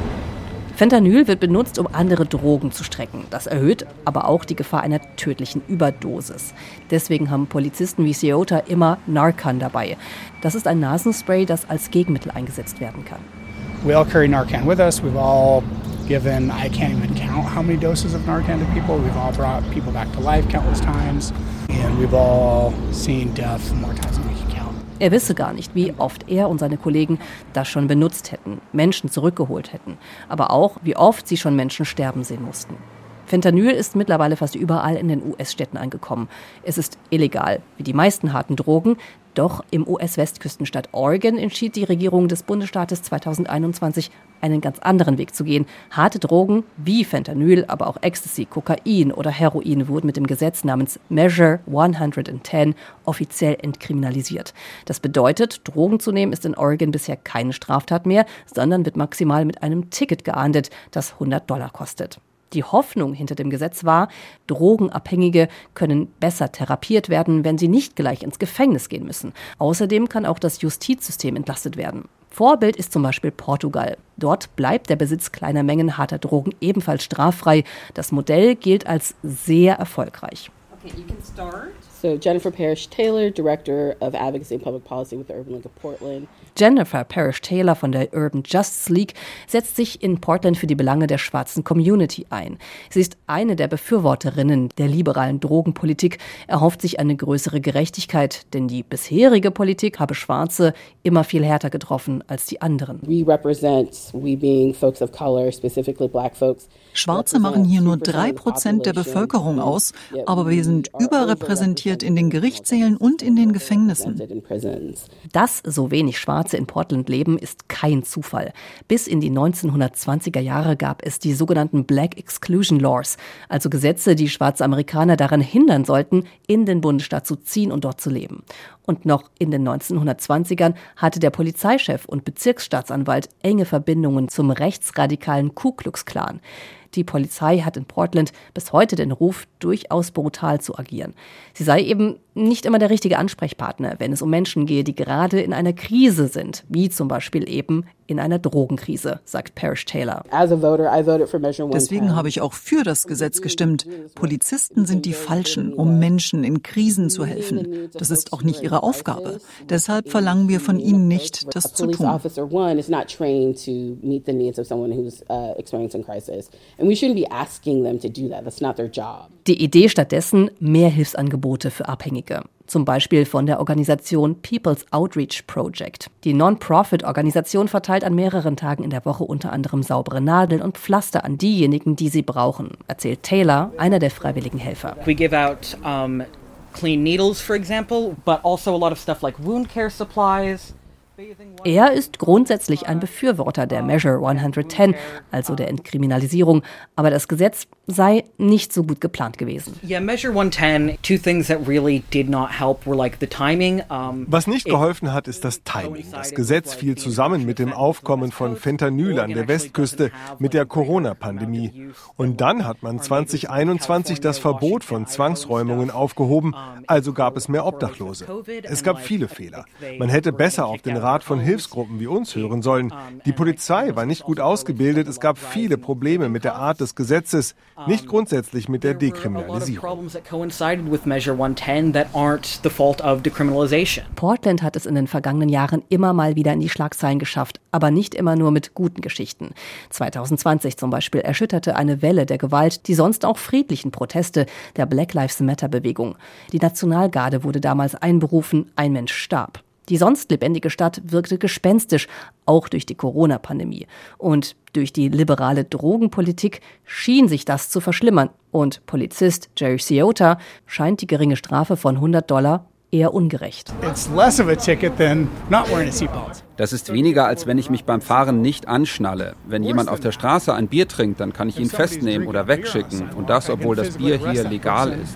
Fentanyl wird benutzt, um andere Drogen zu strecken. Das erhöht aber auch die Gefahr einer tödlichen Überdosis. Deswegen haben Polizisten wie Sayota immer Narcan dabei. Das ist ein Nasenspray, das als Gegenmittel eingesetzt werden kann. we all carry Narcan with us. We've all given, I can't even count how many doses of Narcan to people. We've all brought people back to life countless times. And we've all seen death more times than we can count. Er wisse gar nicht, wie oft er und seine Kollegen das schon benutzt hätten, Menschen zurückgeholt hätten, aber auch, wie oft sie schon Menschen sterben sehen mussten. Fentanyl ist mittlerweile fast überall in den U S-Städten angekommen. Es ist illegal, wie die meisten harten Drogen. Doch im U S-Westküstenstaat Oregon entschied die Regierung des Bundesstaates zweitausendeinundzwanzig, einen ganz anderen Weg zu gehen. Harte Drogen wie Fentanyl, aber auch Ecstasy, Kokain oder Heroin wurden mit dem Gesetz namens Measure hundertzehn offiziell entkriminalisiert. Das bedeutet, Drogen zu nehmen ist in Oregon bisher keine Straftat mehr, sondern wird maximal mit einem Ticket geahndet, das hundert Dollar kostet. Die Hoffnung hinter dem Gesetz war, Drogenabhängige können besser therapiert werden, wenn sie nicht gleich ins Gefängnis gehen müssen. Außerdem kann auch das Justizsystem entlastet werden. Vorbild ist zum Beispiel Portugal. Dort bleibt der Besitz kleiner Mengen harter Drogen ebenfalls straffrei. Das Modell gilt als sehr erfolgreich. Okay, you can start. So Jennifer Parrish Taylor, Director of Advocacy and Public Policy with the Urban League of Portland. Jennifer Parrish Taylor von der Urban Justice League setzt sich in Portland für die Belange der schwarzen Community ein. Sie ist eine der Befürworterinnen der liberalen Drogenpolitik, erhofft sich eine größere Gerechtigkeit, denn die bisherige Politik habe Schwarze immer viel härter getroffen als die anderen. We represent, we being folks of color, specifically black folks. Schwarze machen hier nur drei Prozent der Bevölkerung aus, aber wir sind überrepräsentiert in den Gerichtssälen und in den Gefängnissen. Dass so wenig Schwarze in Portland leben, ist kein Zufall. Bis in die neunzehnhundertzwanziger Jahre gab es die sogenannten Black Exclusion Laws, also Gesetze, die schwarze Amerikaner daran hindern sollten, in den Bundesstaat zu ziehen und dort zu leben. Und noch in den neunzehnhundertzwanzigern hatte der Polizeichef und Bezirksstaatsanwalt enge Verbindungen zum rechtsradikalen Ku Klux Klan. Die Polizei hat in Portland bis heute den Ruf, durchaus brutal zu agieren. Sie sei eben nicht immer der richtige Ansprechpartner, wenn es um Menschen gehe, die gerade in einer Krise sind, wie zum Beispiel eben in einer Drogenkrise, sagt Parrish Taylor. Deswegen habe ich auch für das Gesetz gestimmt. Polizisten sind die Falschen, um Menschen in Krisen zu helfen. Das ist auch nicht ihre Aufgabe. Deshalb verlangen wir von ihnen nicht, das zu tun. Die Idee stattdessen mehr Hilfsangebote für Abhängige. Zum Beispiel von der Organisation People's Outreach Project. Die Non-Profit-Organisation verteilt an mehreren Tagen in der Woche unter anderem saubere Nadeln und Pflaster an diejenigen, die sie brauchen, erzählt Taylor, einer der freiwilligen Helfer. We give out um, clean needles, for example, but also a lot of stuff like wound care supplies. Er ist grundsätzlich ein Befürworter der Measure hundertzehn, also der Entkriminalisierung, aber das Gesetz sei nicht so gut geplant gewesen. Yeah, Measure hundertzehn, two things that really did not help were like the timing. Um, Was nicht geholfen hat, ist das Timing. Das Gesetz fiel zusammen mit dem Aufkommen von Fentanyl an der Westküste mit der Corona-Pandemie. Und dann hat man zwanzig einundzwanzig das Verbot von Zwangsräumungen aufgehoben, also gab es mehr Obdachlose. Es gab viele Fehler. Man hätte besser auf den Rat von Hilfsgruppen wie uns hören sollen. Die Polizei war nicht gut ausgebildet. Es gab viele Probleme mit der Art des Gesetzes, nicht grundsätzlich mit der Dekriminalisierung. Portland hat es in den vergangenen Jahren immer mal wieder in die Schlagzeilen geschafft, aber nicht immer nur mit guten Geschichten. zwanzig zwanzig zum Beispiel erschütterte eine Welle der Gewalt die sonst auch friedlichen Proteste der Black Lives Matter-Bewegung. Die Nationalgarde wurde damals einberufen, ein Mensch starb. Die sonst lebendige Stadt wirkte gespenstisch, auch durch die Corona-Pandemie. Und durch die liberale Drogenpolitik schien sich das zu verschlimmern. Und Polizist Jerry Ciotta scheint die geringe Strafe von hundert Dollar eher ungerecht. Das ist weniger, als wenn ich mich beim Fahren nicht anschnalle. Wenn jemand auf der Straße ein Bier trinkt, dann kann ich ihn festnehmen oder wegschicken. Und das, obwohl das Bier hier legal ist.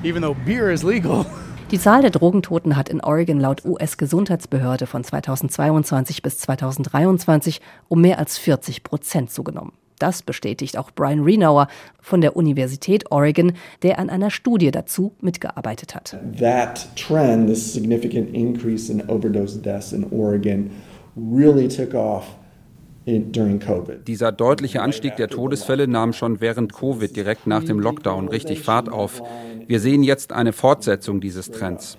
Die Zahl der Drogentoten hat in Oregon laut U S-Gesundheitsbehörde von zweitausendzweiundzwanzig bis zweitausenddreiundzwanzig um mehr als vierzig Prozent zugenommen. Das bestätigt auch Brian Renauer von der Universität Oregon, der an einer Studie dazu mitgearbeitet hat. That trend, this significant increase in overdose deaths in Oregon, really took off Dieser deutliche Anstieg der Todesfälle nahm schon während Covid direkt nach dem Lockdown richtig Fahrt auf. Wir sehen jetzt eine Fortsetzung dieses Trends.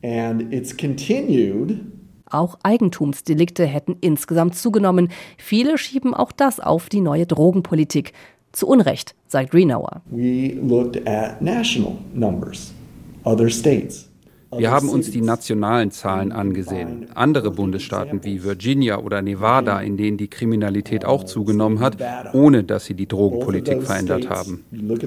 Auch Eigentumsdelikte hätten insgesamt zugenommen. Viele schieben auch das auf die neue Drogenpolitik. Zu Unrecht, sagt Renauer. We looked at national numbers, other states. Wir haben uns die nationalen Zahlen angesehen. Andere Bundesstaaten wie Virginia oder Nevada, in denen die Kriminalität auch zugenommen hat, ohne dass sie die Drogenpolitik verändert haben.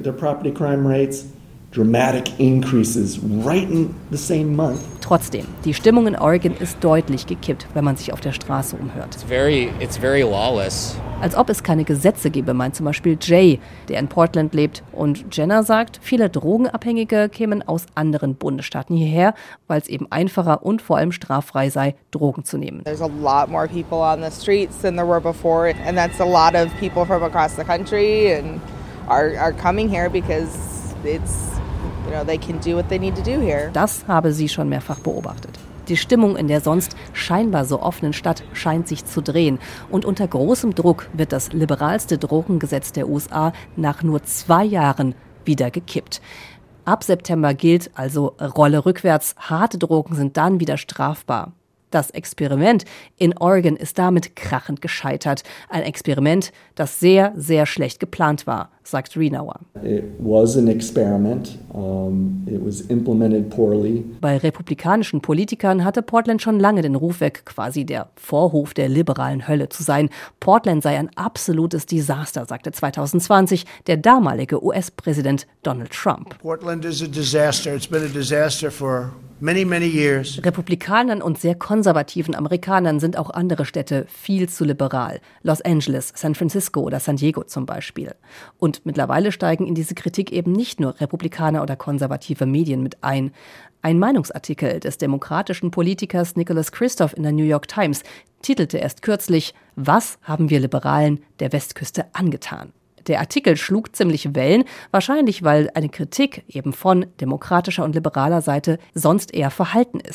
Trotzdem, die Stimmung in Oregon ist deutlich gekippt, wenn man sich auf der Straße umhört. It's very, it's very lawless. Als ob es keine Gesetze gäbe, meint zum Beispiel Jay, der in Portland lebt. Und Jenna sagt, viele Drogenabhängige kämen aus anderen Bundesstaaten hierher, weil es eben einfacher und vor allem straffrei sei, Drogen zu nehmen. There's a lot more people on the streets than there were before, and that's a lot of people from across the country and are are coming here because it's, you know, they can do what they need to do here. Das habe sie schon mehrfach beobachtet. Die Stimmung in der sonst scheinbar so offenen Stadt scheint sich zu drehen. Und unter großem Druck wird das liberalste Drogengesetz der U S A nach nur zwei Jahren wieder gekippt. Ab September gilt also Rolle rückwärts. Harte Drogen sind dann wieder strafbar. Das Experiment in Oregon ist damit krachend gescheitert. Ein Experiment, das sehr, sehr schlecht geplant war, sagt Renauer. It was an experiment. Um, it was implemented poorly. Bei republikanischen Politikern hatte Portland schon lange den Ruf weg, quasi der Vorhof der liberalen Hölle zu sein. Portland sei ein absolutes Desaster, sagte zwanzig zwanzig der damalige U S-Präsident Donald Trump. Portland is a disaster. It's been a disaster for many, many years. Republikanern und sehr konservativen Amerikanern sind auch andere Städte viel zu liberal. Los Angeles, San Francisco oder San Diego zum Beispiel. Und mittlerweile steigen in diese Kritik eben nicht nur Republikaner oder konservative Medien mit ein. Ein Meinungsartikel des demokratischen Politikers Nicholas Kristof in der New York Times titelte erst kürzlich: Was haben wir Liberalen der Westküste angetan? Der Artikel schlug ziemlich Wellen, wahrscheinlich weil eine Kritik eben von demokratischer und liberaler Seite sonst eher verhalten ist.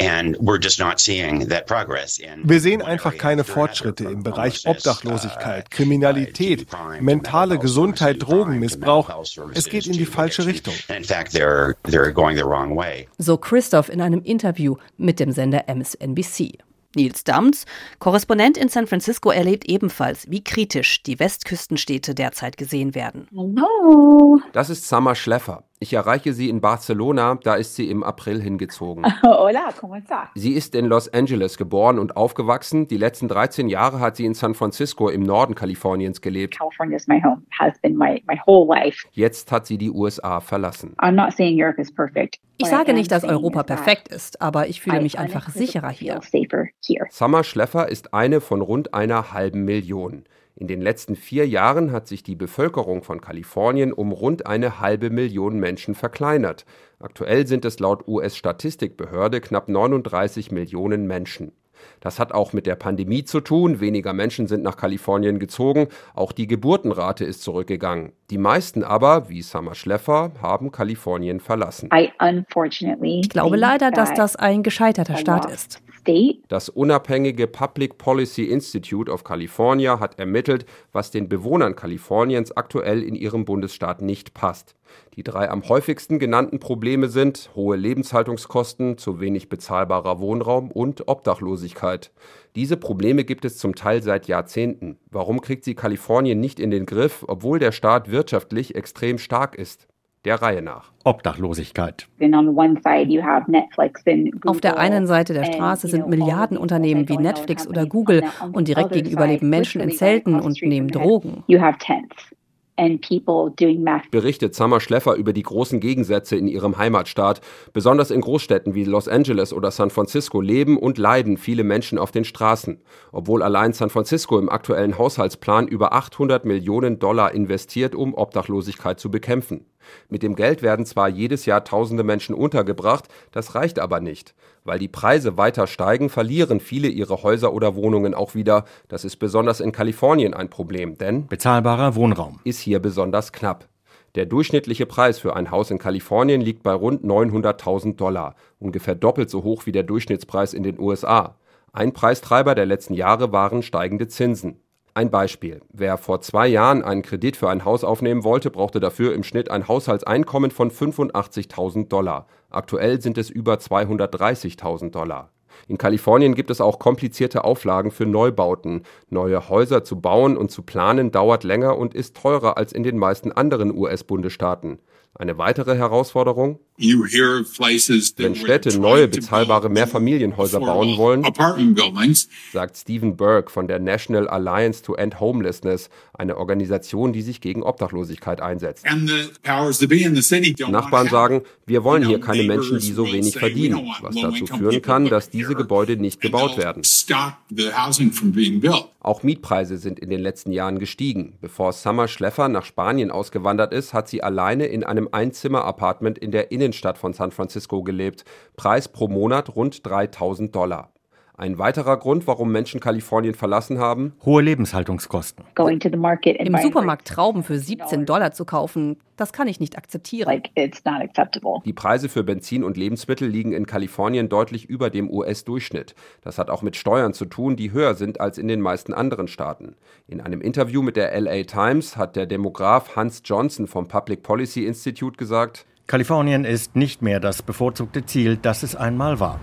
Wir sehen einfach keine Fortschritte im Bereich Obdachlosigkeit, Kriminalität, mentale Gesundheit, Drogenmissbrauch. Es geht in die falsche Richtung. So Christoph in einem Interview mit dem Sender M S N B C. Nils Damz, Korrespondent in San Francisco, erlebt ebenfalls, wie kritisch die Westküstenstädte derzeit gesehen werden. Hallo. Das ist Summer Schleffer. Ich erreiche sie in Barcelona, da ist sie im April hingezogen. Hola, ¿cómo está? Sie ist in Los Angeles geboren und aufgewachsen. Die letzten dreizehn Jahre hat sie in San Francisco im Norden Kaliforniens gelebt. California is my home, has been my, my whole life. Jetzt hat sie die U S A verlassen. I'm not saying Europe is perfect. Ich sage nicht, dass Europa perfekt ist, aber ich fühle mich einfach sicherer hier. Summer Schleffer ist eine von rund einer halben Million. In den letzten vier Jahren hat sich die Bevölkerung von Kalifornien um rund eine halbe Million Menschen verkleinert. Aktuell sind es laut U S-Statistikbehörde knapp neununddreißig Millionen Menschen. Das hat auch mit der Pandemie zu tun. Weniger Menschen sind nach Kalifornien gezogen. Auch die Geburtenrate ist zurückgegangen. Die meisten aber, wie Summer Schleffer, haben Kalifornien verlassen. Ich glaube leider, dass das ein gescheiterter Staat ist. Das unabhängige Public Policy Institute of California hat ermittelt, was den Bewohnern Kaliforniens aktuell in ihrem Bundesstaat nicht passt. Die drei am häufigsten genannten Probleme sind hohe Lebenshaltungskosten, zu wenig bezahlbarer Wohnraum und Obdachlosigkeit. Diese Probleme gibt es zum Teil seit Jahrzehnten. Warum kriegt sie Kalifornien nicht in den Griff, obwohl der Staat wirtschaftlich extrem stark ist? Der Reihe nach. Obdachlosigkeit. Auf der einen Seite der Straße sind Milliardenunternehmen wie Netflix oder Google und direkt gegenüber leben Menschen in Zelten und nehmen Drogen. Berichtet Summer Schleffer über die großen Gegensätze in ihrem Heimatstaat. Besonders in Großstädten wie Los Angeles oder San Francisco leben und leiden viele Menschen auf den Straßen. Obwohl allein San Francisco im aktuellen Haushaltsplan über achthundert Millionen Dollar investiert, um Obdachlosigkeit zu bekämpfen. Mit dem Geld werden zwar jedes Jahr tausende Menschen untergebracht, das reicht aber nicht. Weil die Preise weiter steigen, verlieren viele ihre Häuser oder Wohnungen auch wieder. Das ist besonders in Kalifornien ein Problem, denn bezahlbarer Wohnraum ist hier besonders knapp. Der durchschnittliche Preis für ein Haus in Kalifornien liegt bei rund neunhunderttausend Dollar, ungefähr doppelt so hoch wie der Durchschnittspreis in den U S A. Ein Preistreiber der letzten Jahre waren steigende Zinsen. Ein Beispiel. Wer vor zwei Jahren einen Kredit für ein Haus aufnehmen wollte, brauchte dafür im Schnitt ein Haushaltseinkommen von fünfundachtzigtausend Dollar. Aktuell sind es über zweihundertdreißigtausend Dollar. In Kalifornien gibt es auch komplizierte Auflagen für Neubauten. Neue Häuser zu bauen und zu planen dauert länger und ist teurer als in den meisten anderen U S-Bundesstaaten. Eine weitere Herausforderung? Wenn Städte neue bezahlbare Mehrfamilienhäuser bauen wollen, sagt Stephen Burke von der National Alliance to End Homelessness, eine Organisation, die sich gegen Obdachlosigkeit einsetzt. Nachbarn sagen, wir wollen hier keine Menschen, die so wenig verdienen, was dazu führen kann, dass diese Gebäude nicht gebaut werden. Auch Mietpreise sind in den letzten Jahren gestiegen. Bevor Summer Schleffer nach Spanien ausgewandert ist, hat sie alleine in einem Einzimmer-Apartment in der Innenstadt von San Francisco gelebt. Preis pro Monat rund dreitausend Dollar. Ein weiterer Grund, warum Menschen Kalifornien verlassen haben? Hohe Lebenshaltungskosten. Im Supermarkt Trauben für siebzehn Dollar zu kaufen, das kann ich nicht akzeptieren. Die Preise für Benzin und Lebensmittel liegen in Kalifornien deutlich über dem U S-Durchschnitt. Das hat auch mit Steuern zu tun, die höher sind als in den meisten anderen Staaten. In einem Interview mit der L A Times hat der Demograf Hans Johnson vom Public Policy Institute gesagt: Kalifornien ist nicht mehr das bevorzugte Ziel, das es einmal war.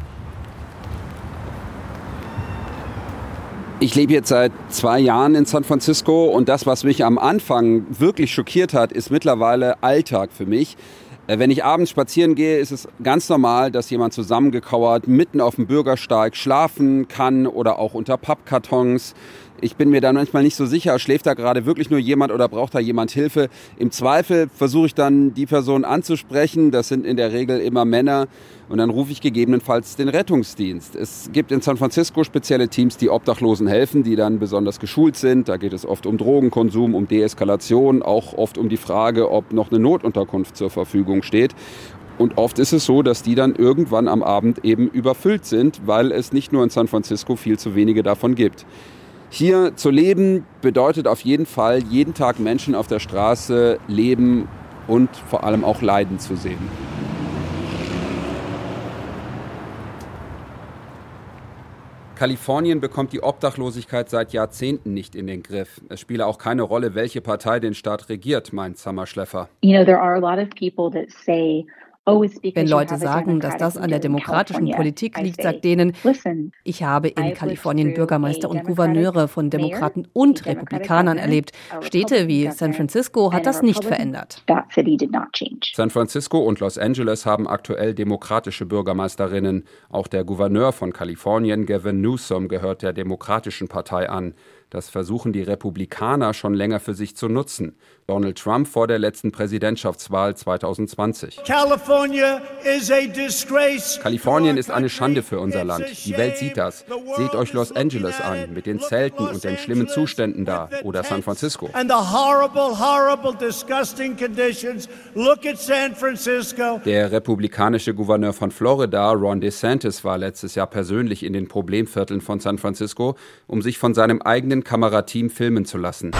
Ich lebe jetzt seit zwei Jahren in San Francisco und das, was mich am Anfang wirklich schockiert hat, ist mittlerweile Alltag für mich. Wenn ich abends spazieren gehe, ist es ganz normal, dass jemand zusammengekauert mitten auf dem Bürgersteig schlafen kann oder auch unter Pappkartons. Ich bin mir dann manchmal nicht so sicher, schläft da gerade wirklich nur jemand oder braucht da jemand Hilfe. Im Zweifel versuche ich dann, die Person anzusprechen. Das sind in der Regel immer Männer. Und dann rufe ich gegebenenfalls den Rettungsdienst. Es gibt in San Francisco spezielle Teams, die Obdachlosen helfen, die dann besonders geschult sind. Da geht es oft um Drogenkonsum, um Deeskalation, auch oft um die Frage, ob noch eine Notunterkunft zur Verfügung steht. Und oft ist es so, dass die dann irgendwann am Abend eben überfüllt sind, weil es nicht nur in San Francisco viel zu wenige davon gibt. Hier zu leben bedeutet auf jeden Fall, jeden Tag Menschen auf der Straße leben und vor allem auch leiden zu sehen. Kalifornien bekommt die Obdachlosigkeit seit Jahrzehnten nicht in den Griff. Es spiele auch keine Rolle, welche Partei den Staat regiert, meint Summer Schleffer. You know, there are a lot of people that say, wenn Leute sagen, dass das an der demokratischen Politik liegt, sagt denen, ich habe in Kalifornien Bürgermeister und Gouverneure von Demokraten und Republikanern erlebt. Städte wie San Francisco hat das nicht verändert. San Francisco und Los Angeles haben aktuell demokratische Bürgermeisterinnen. Auch der Gouverneur von Kalifornien, Gavin Newsom, gehört der Demokratischen Partei an. Das versuchen die Republikaner schon länger für sich zu nutzen. Donald Trump vor der letzten Präsidentschaftswahl zwanzig zwanzig. Kalifornien ist eine Schande für unser Land. Die Welt sieht das. Seht euch Los Angeles an, mit den Zelten und den schlimmen Zuständen da. Oder San Francisco. Der republikanische Gouverneur von Florida, Ron DeSantis, war letztes Jahr persönlich in den Problemvierteln von San Francisco, um sich von seinem eigenen Kamerateam filmen zu lassen.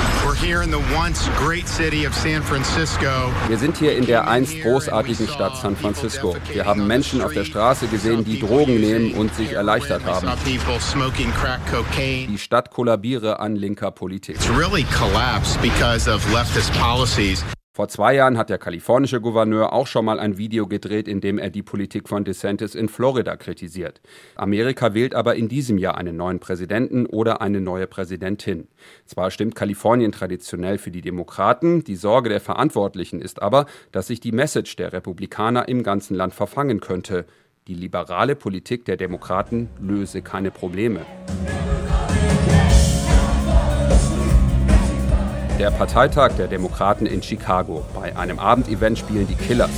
Wir sind hier in der einst großartigen Stadt San Francisco. Wir haben Menschen auf der Straße gesehen, die Drogen nehmen und sich erleichtert haben. Die Stadt kollabiere an linker Politik. Vor zwei Jahren hat der kalifornische Gouverneur auch schon mal ein Video gedreht, in dem er die Politik von DeSantis in Florida kritisiert. Amerika wählt aber in diesem Jahr einen neuen Präsidenten oder eine neue Präsidentin. Zwar stimmt Kalifornien traditionell für die Demokraten, die Sorge der Verantwortlichen ist aber, dass sich die Message der Republikaner im ganzen Land verfangen könnte. Die liberale Politik der Demokraten löse keine Probleme. Der Parteitag der Demokraten in Chicago. Bei einem Abendevent spielen die Killers.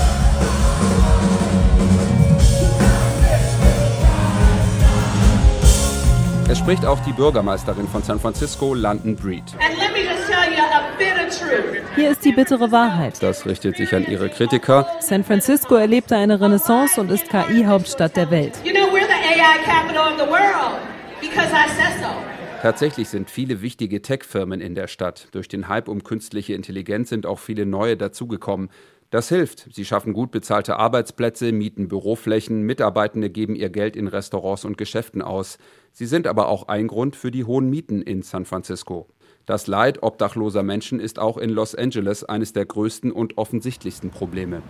Es spricht auch die Bürgermeisterin von San Francisco, London Breed. Hier ist die bittere Wahrheit. Das richtet sich an ihre Kritiker. San Francisco erlebte eine Renaissance und ist K I-Hauptstadt der Welt. You know, we're the A I capital of the world because I said so. Tatsächlich sind viele wichtige Tech-Firmen in der Stadt. Durch den Hype um künstliche Intelligenz sind auch viele neue dazugekommen. Das hilft. Sie schaffen gut bezahlte Arbeitsplätze, mieten Büroflächen, Mitarbeitende geben ihr Geld in Restaurants und Geschäften aus. Sie sind aber auch ein Grund für die hohen Mieten in San Francisco. Das Leid obdachloser Menschen ist auch in Los Angeles eines der größten und offensichtlichsten Probleme.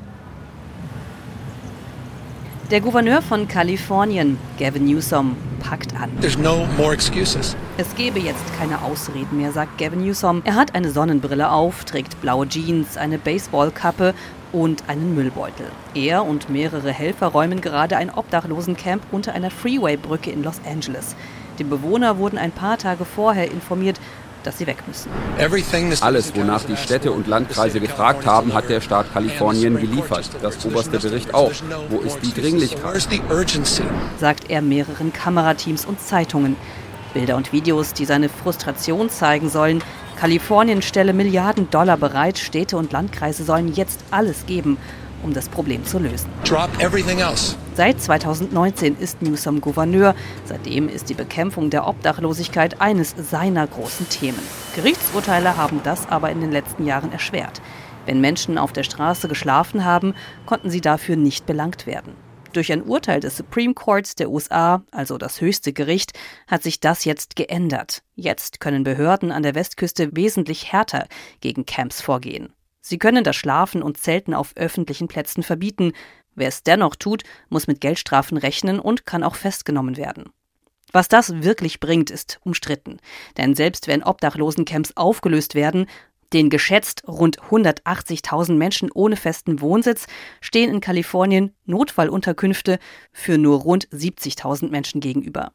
Der Gouverneur von Kalifornien, Gavin Newsom, packt an. There's no more excuses. Es gebe jetzt keine Ausreden mehr, sagt Gavin Newsom. Er hat eine Sonnenbrille auf, trägt blaue Jeans, eine Baseballkappe und einen Müllbeutel. Er und mehrere Helfer räumen gerade ein Obdachlosencamp unter einer Freeway-Brücke in Los Angeles. Die Bewohner wurden ein paar Tage vorher informiert, dass sie weg müssen. Alles, wonach die Städte und Landkreise gefragt haben, hat der Staat Kalifornien geliefert. Das oberste Gericht auch. Wo ist die Dringlichkeit? Sagt er mehreren Kamerateams und Zeitungen. Bilder und Videos, die seine Frustration zeigen sollen. Kalifornien stelle Milliarden Dollar bereit. Städte und Landkreise sollen jetzt alles geben, um das Problem zu lösen. Drop everything else. Seit zweitausendneunzehn ist Newsom Gouverneur. Seitdem ist die Bekämpfung der Obdachlosigkeit eines seiner großen Themen. Gerichtsurteile haben das aber in den letzten Jahren erschwert. Wenn Menschen auf der Straße geschlafen haben, konnten sie dafür nicht belangt werden. Durch ein Urteil des Supreme Courts der U S A, also das höchste Gericht, hat sich das jetzt geändert. Jetzt können Behörden an der Westküste wesentlich härter gegen Camps vorgehen. Sie können das Schlafen und Zelten auf öffentlichen Plätzen verbieten. Wer es dennoch tut, muss mit Geldstrafen rechnen und kann auch festgenommen werden. Was das wirklich bringt, ist umstritten. Denn selbst wenn Obdachlosencamps aufgelöst werden, den geschätzt rund hundertachtzigtausend Menschen ohne festen Wohnsitz, stehen in Kalifornien Notfallunterkünfte für nur rund siebzigtausend Menschen gegenüber.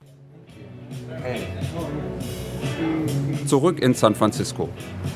Zurück in San Francisco.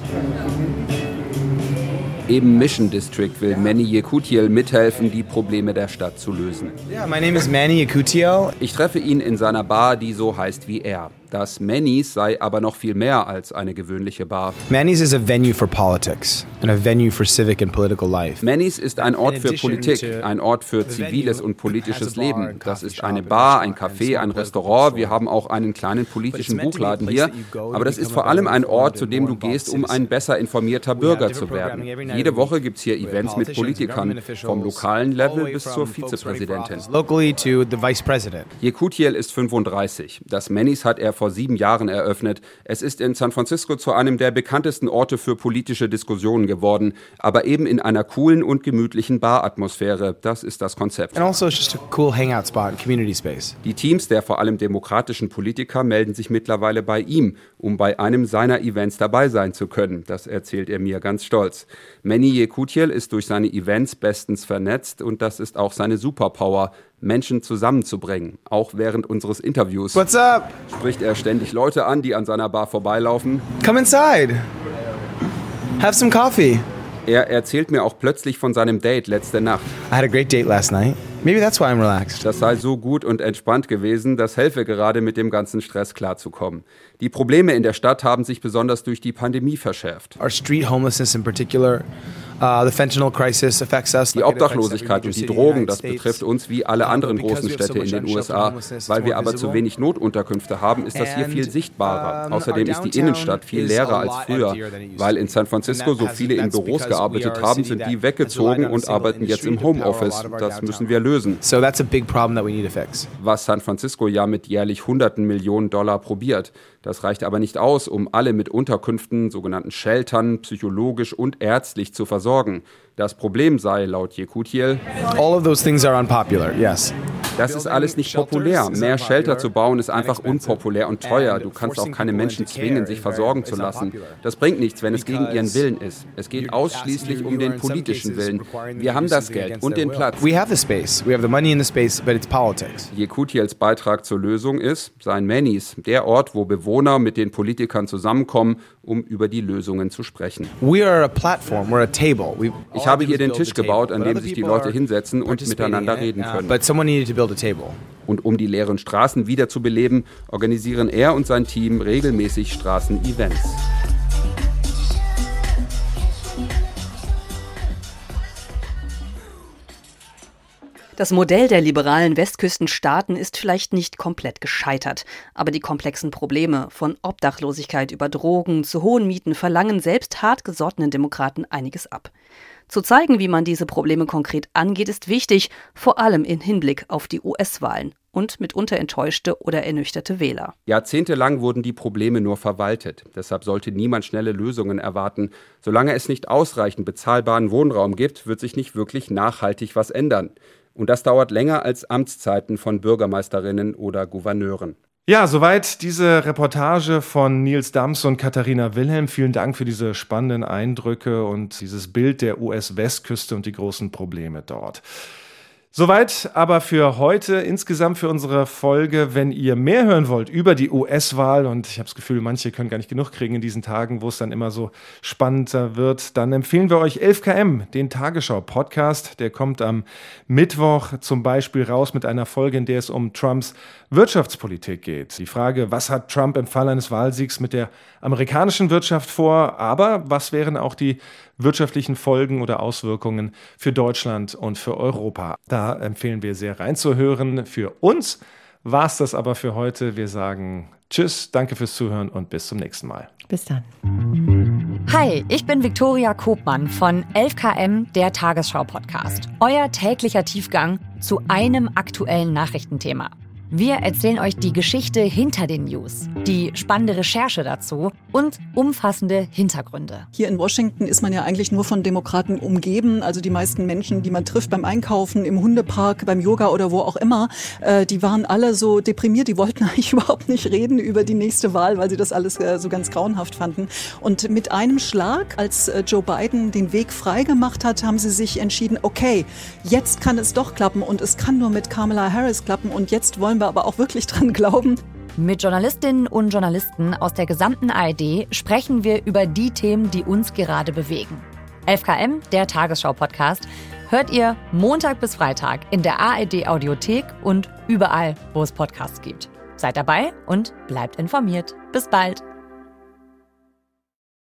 Im Mission District will Manny Yekutiel mithelfen, die Probleme der Stadt zu lösen. Yeah, my name is Manny Yekutiel. Ich treffe ihn in seiner Bar, die so heißt wie er. Das Manny's sei aber noch viel mehr als eine gewöhnliche Bar. Manny's is a venue for politics and a venue for civic and political life. Manny's ist ein Ort für Politik, ein Ort für ziviles und politisches Leben. Das ist eine Bar, ein Café, ein Restaurant. Wir haben auch einen kleinen politischen Buchladen hier. Aber das ist vor allem ein Ort, zu dem du gehst, um ein besser informierter Bürger zu werden. Jede Woche gibt es hier Events mit Politikern, vom lokalen Level bis zur Vizepräsidentin. Yekutiel ist fünfunddreißig. Das Manny's hat er vor sieben Jahren eröffnet. Es ist in San Francisco zu einem der bekanntesten Orte für politische Diskussionen geworden, aber eben in einer coolen und gemütlichen Baratmosphäre. Das ist das Konzept. And also it's just a cool hangout spot and community space. Die Teams der vor allem demokratischen Politiker melden sich mittlerweile bei ihm, um bei einem seiner Events dabei sein zu können. Das erzählt er mir ganz stolz. Manny Yekutiel ist durch seine Events bestens vernetzt und das ist auch seine Superpower, Menschen zusammenzubringen. Auch während unseres Interviews What's up? spricht er ständig Leute an, die an seiner Bar vorbeilaufen. Come inside. Have some coffee. Er erzählt mir auch plötzlich von seinem Date letzte Nacht. I had a great date last night. Maybe that's why I'm relaxed. Das sei so gut und entspannt gewesen, das helfe gerade mit dem ganzen Stress klarzukommen. Die Probleme in der Stadt haben sich besonders durch die Pandemie verschärft. Our street homelessness in particular, uh, the fentanyl crisis affects us. Die Obdachlosigkeit und die Drogen, das betrifft uns wie alle anderen großen Städte in den U S A. Weil wir aber zu wenig Notunterkünfte haben, ist das hier viel sichtbarer. Außerdem ist die Innenstadt viel leerer als früher. Weil in San Francisco so viele in Büros gearbeitet haben, sind die weggezogen und arbeiten jetzt im Homeoffice. Das müssen wir lösen. So that's a big problem that we need to fix. Was San Francisco ja mit jährlich hunderten Millionen Dollar probiert. Das reicht aber nicht aus, um alle mit Unterkünften, sogenannten Sheltern, psychologisch und ärztlich zu versorgen. Das Problem sei, laut Yekutiel, all of those things are unpopular, yes. Das ist alles nicht populär. Mehr Shelter zu bauen ist einfach unpopulär und teuer. Du kannst auch keine Menschen zwingen, sich versorgen zu lassen. Das bringt nichts, wenn es gegen ihren Willen ist. Es geht ausschließlich um den politischen Willen. Wir haben das Geld und den Platz. We have the space. We have the money in the space, but it's politics. Yekutiels Beitrag zur Lösung ist sein Manny's, der Ort, wo Bewohner mit den Politikern zusammenkommen, um über die Lösungen zu sprechen. We are a platform, we're a table. We Ich habe hier den Tisch gebaut, an dem sich die Leute hinsetzen und miteinander reden können. But someone needed to build a table. Und um die leeren Straßen wieder zu beleben, organisieren er und sein Team regelmäßig Straßen-Events. Das Modell der liberalen Westküstenstaaten ist vielleicht nicht komplett gescheitert. Aber die komplexen Probleme von Obdachlosigkeit über Drogen zu hohen Mieten verlangen selbst hartgesottenen Demokraten einiges ab. Zu zeigen, wie man diese Probleme konkret angeht, ist wichtig, vor allem im Hinblick auf die U S-Wahlen und mitunter enttäuschte oder ernüchterte Wähler. Jahrzehntelang wurden die Probleme nur verwaltet. Deshalb sollte niemand schnelle Lösungen erwarten. Solange es nicht ausreichend bezahlbaren Wohnraum gibt, wird sich nicht wirklich nachhaltig was ändern. Und das dauert länger als Amtszeiten von Bürgermeisterinnen oder Gouverneuren. Ja, soweit diese Reportage von Nils Dams und Katharina Wilhelm. Vielen Dank für diese spannenden Eindrücke und dieses Bild der U S-Westküste und die großen Probleme dort. Soweit aber für heute insgesamt für unsere Folge. Wenn ihr mehr hören wollt über die U S-Wahl, und ich habe das Gefühl, manche können gar nicht genug kriegen in diesen Tagen, wo es dann immer so spannender wird, dann empfehlen wir euch elf K M, den Tagesschau-Podcast. Der kommt am Mittwoch zum Beispiel raus mit einer Folge, in der es um Trumps Wirtschaftspolitik geht. Die Frage, was hat Trump im Fall eines Wahlsiegs mit der amerikanischen Wirtschaft vor, aber was wären auch die wirtschaftlichen Folgen oder Auswirkungen für Deutschland und für Europa. Da empfehlen wir sehr reinzuhören. Für uns war es das aber für heute. Wir sagen Tschüss, danke fürs Zuhören und bis zum nächsten Mal. Bis dann. Hi, ich bin Viktoria Kopmann von elf K M, der Tagesschau-Podcast. Euer täglicher Tiefgang zu einem aktuellen Nachrichtenthema. Wir erzählen euch die Geschichte hinter den News, die spannende Recherche dazu und umfassende Hintergründe. Hier in Washington ist man ja eigentlich nur von Demokraten umgeben. Also die meisten Menschen, die man trifft beim Einkaufen, im Hundepark, beim Yoga oder wo auch immer, äh, die waren alle so deprimiert. Die wollten eigentlich überhaupt nicht reden über die nächste Wahl, weil sie das alles äh, so ganz grauenhaft fanden. Und mit einem Schlag, als äh, Joe Biden den Weg freigemacht hat, haben sie sich entschieden, okay, jetzt kann es doch klappen und es kann nur mit Kamala Harris klappen und jetzt wollen wir aber auch wirklich dran glauben. Mit Journalistinnen und Journalisten aus der gesamten A R D sprechen wir über die Themen, die uns gerade bewegen. elf K M, der Tagesschau-Podcast, hört ihr Montag bis Freitag in der A R D-Audiothek und überall, wo es Podcasts gibt. Seid dabei und bleibt informiert. Bis bald.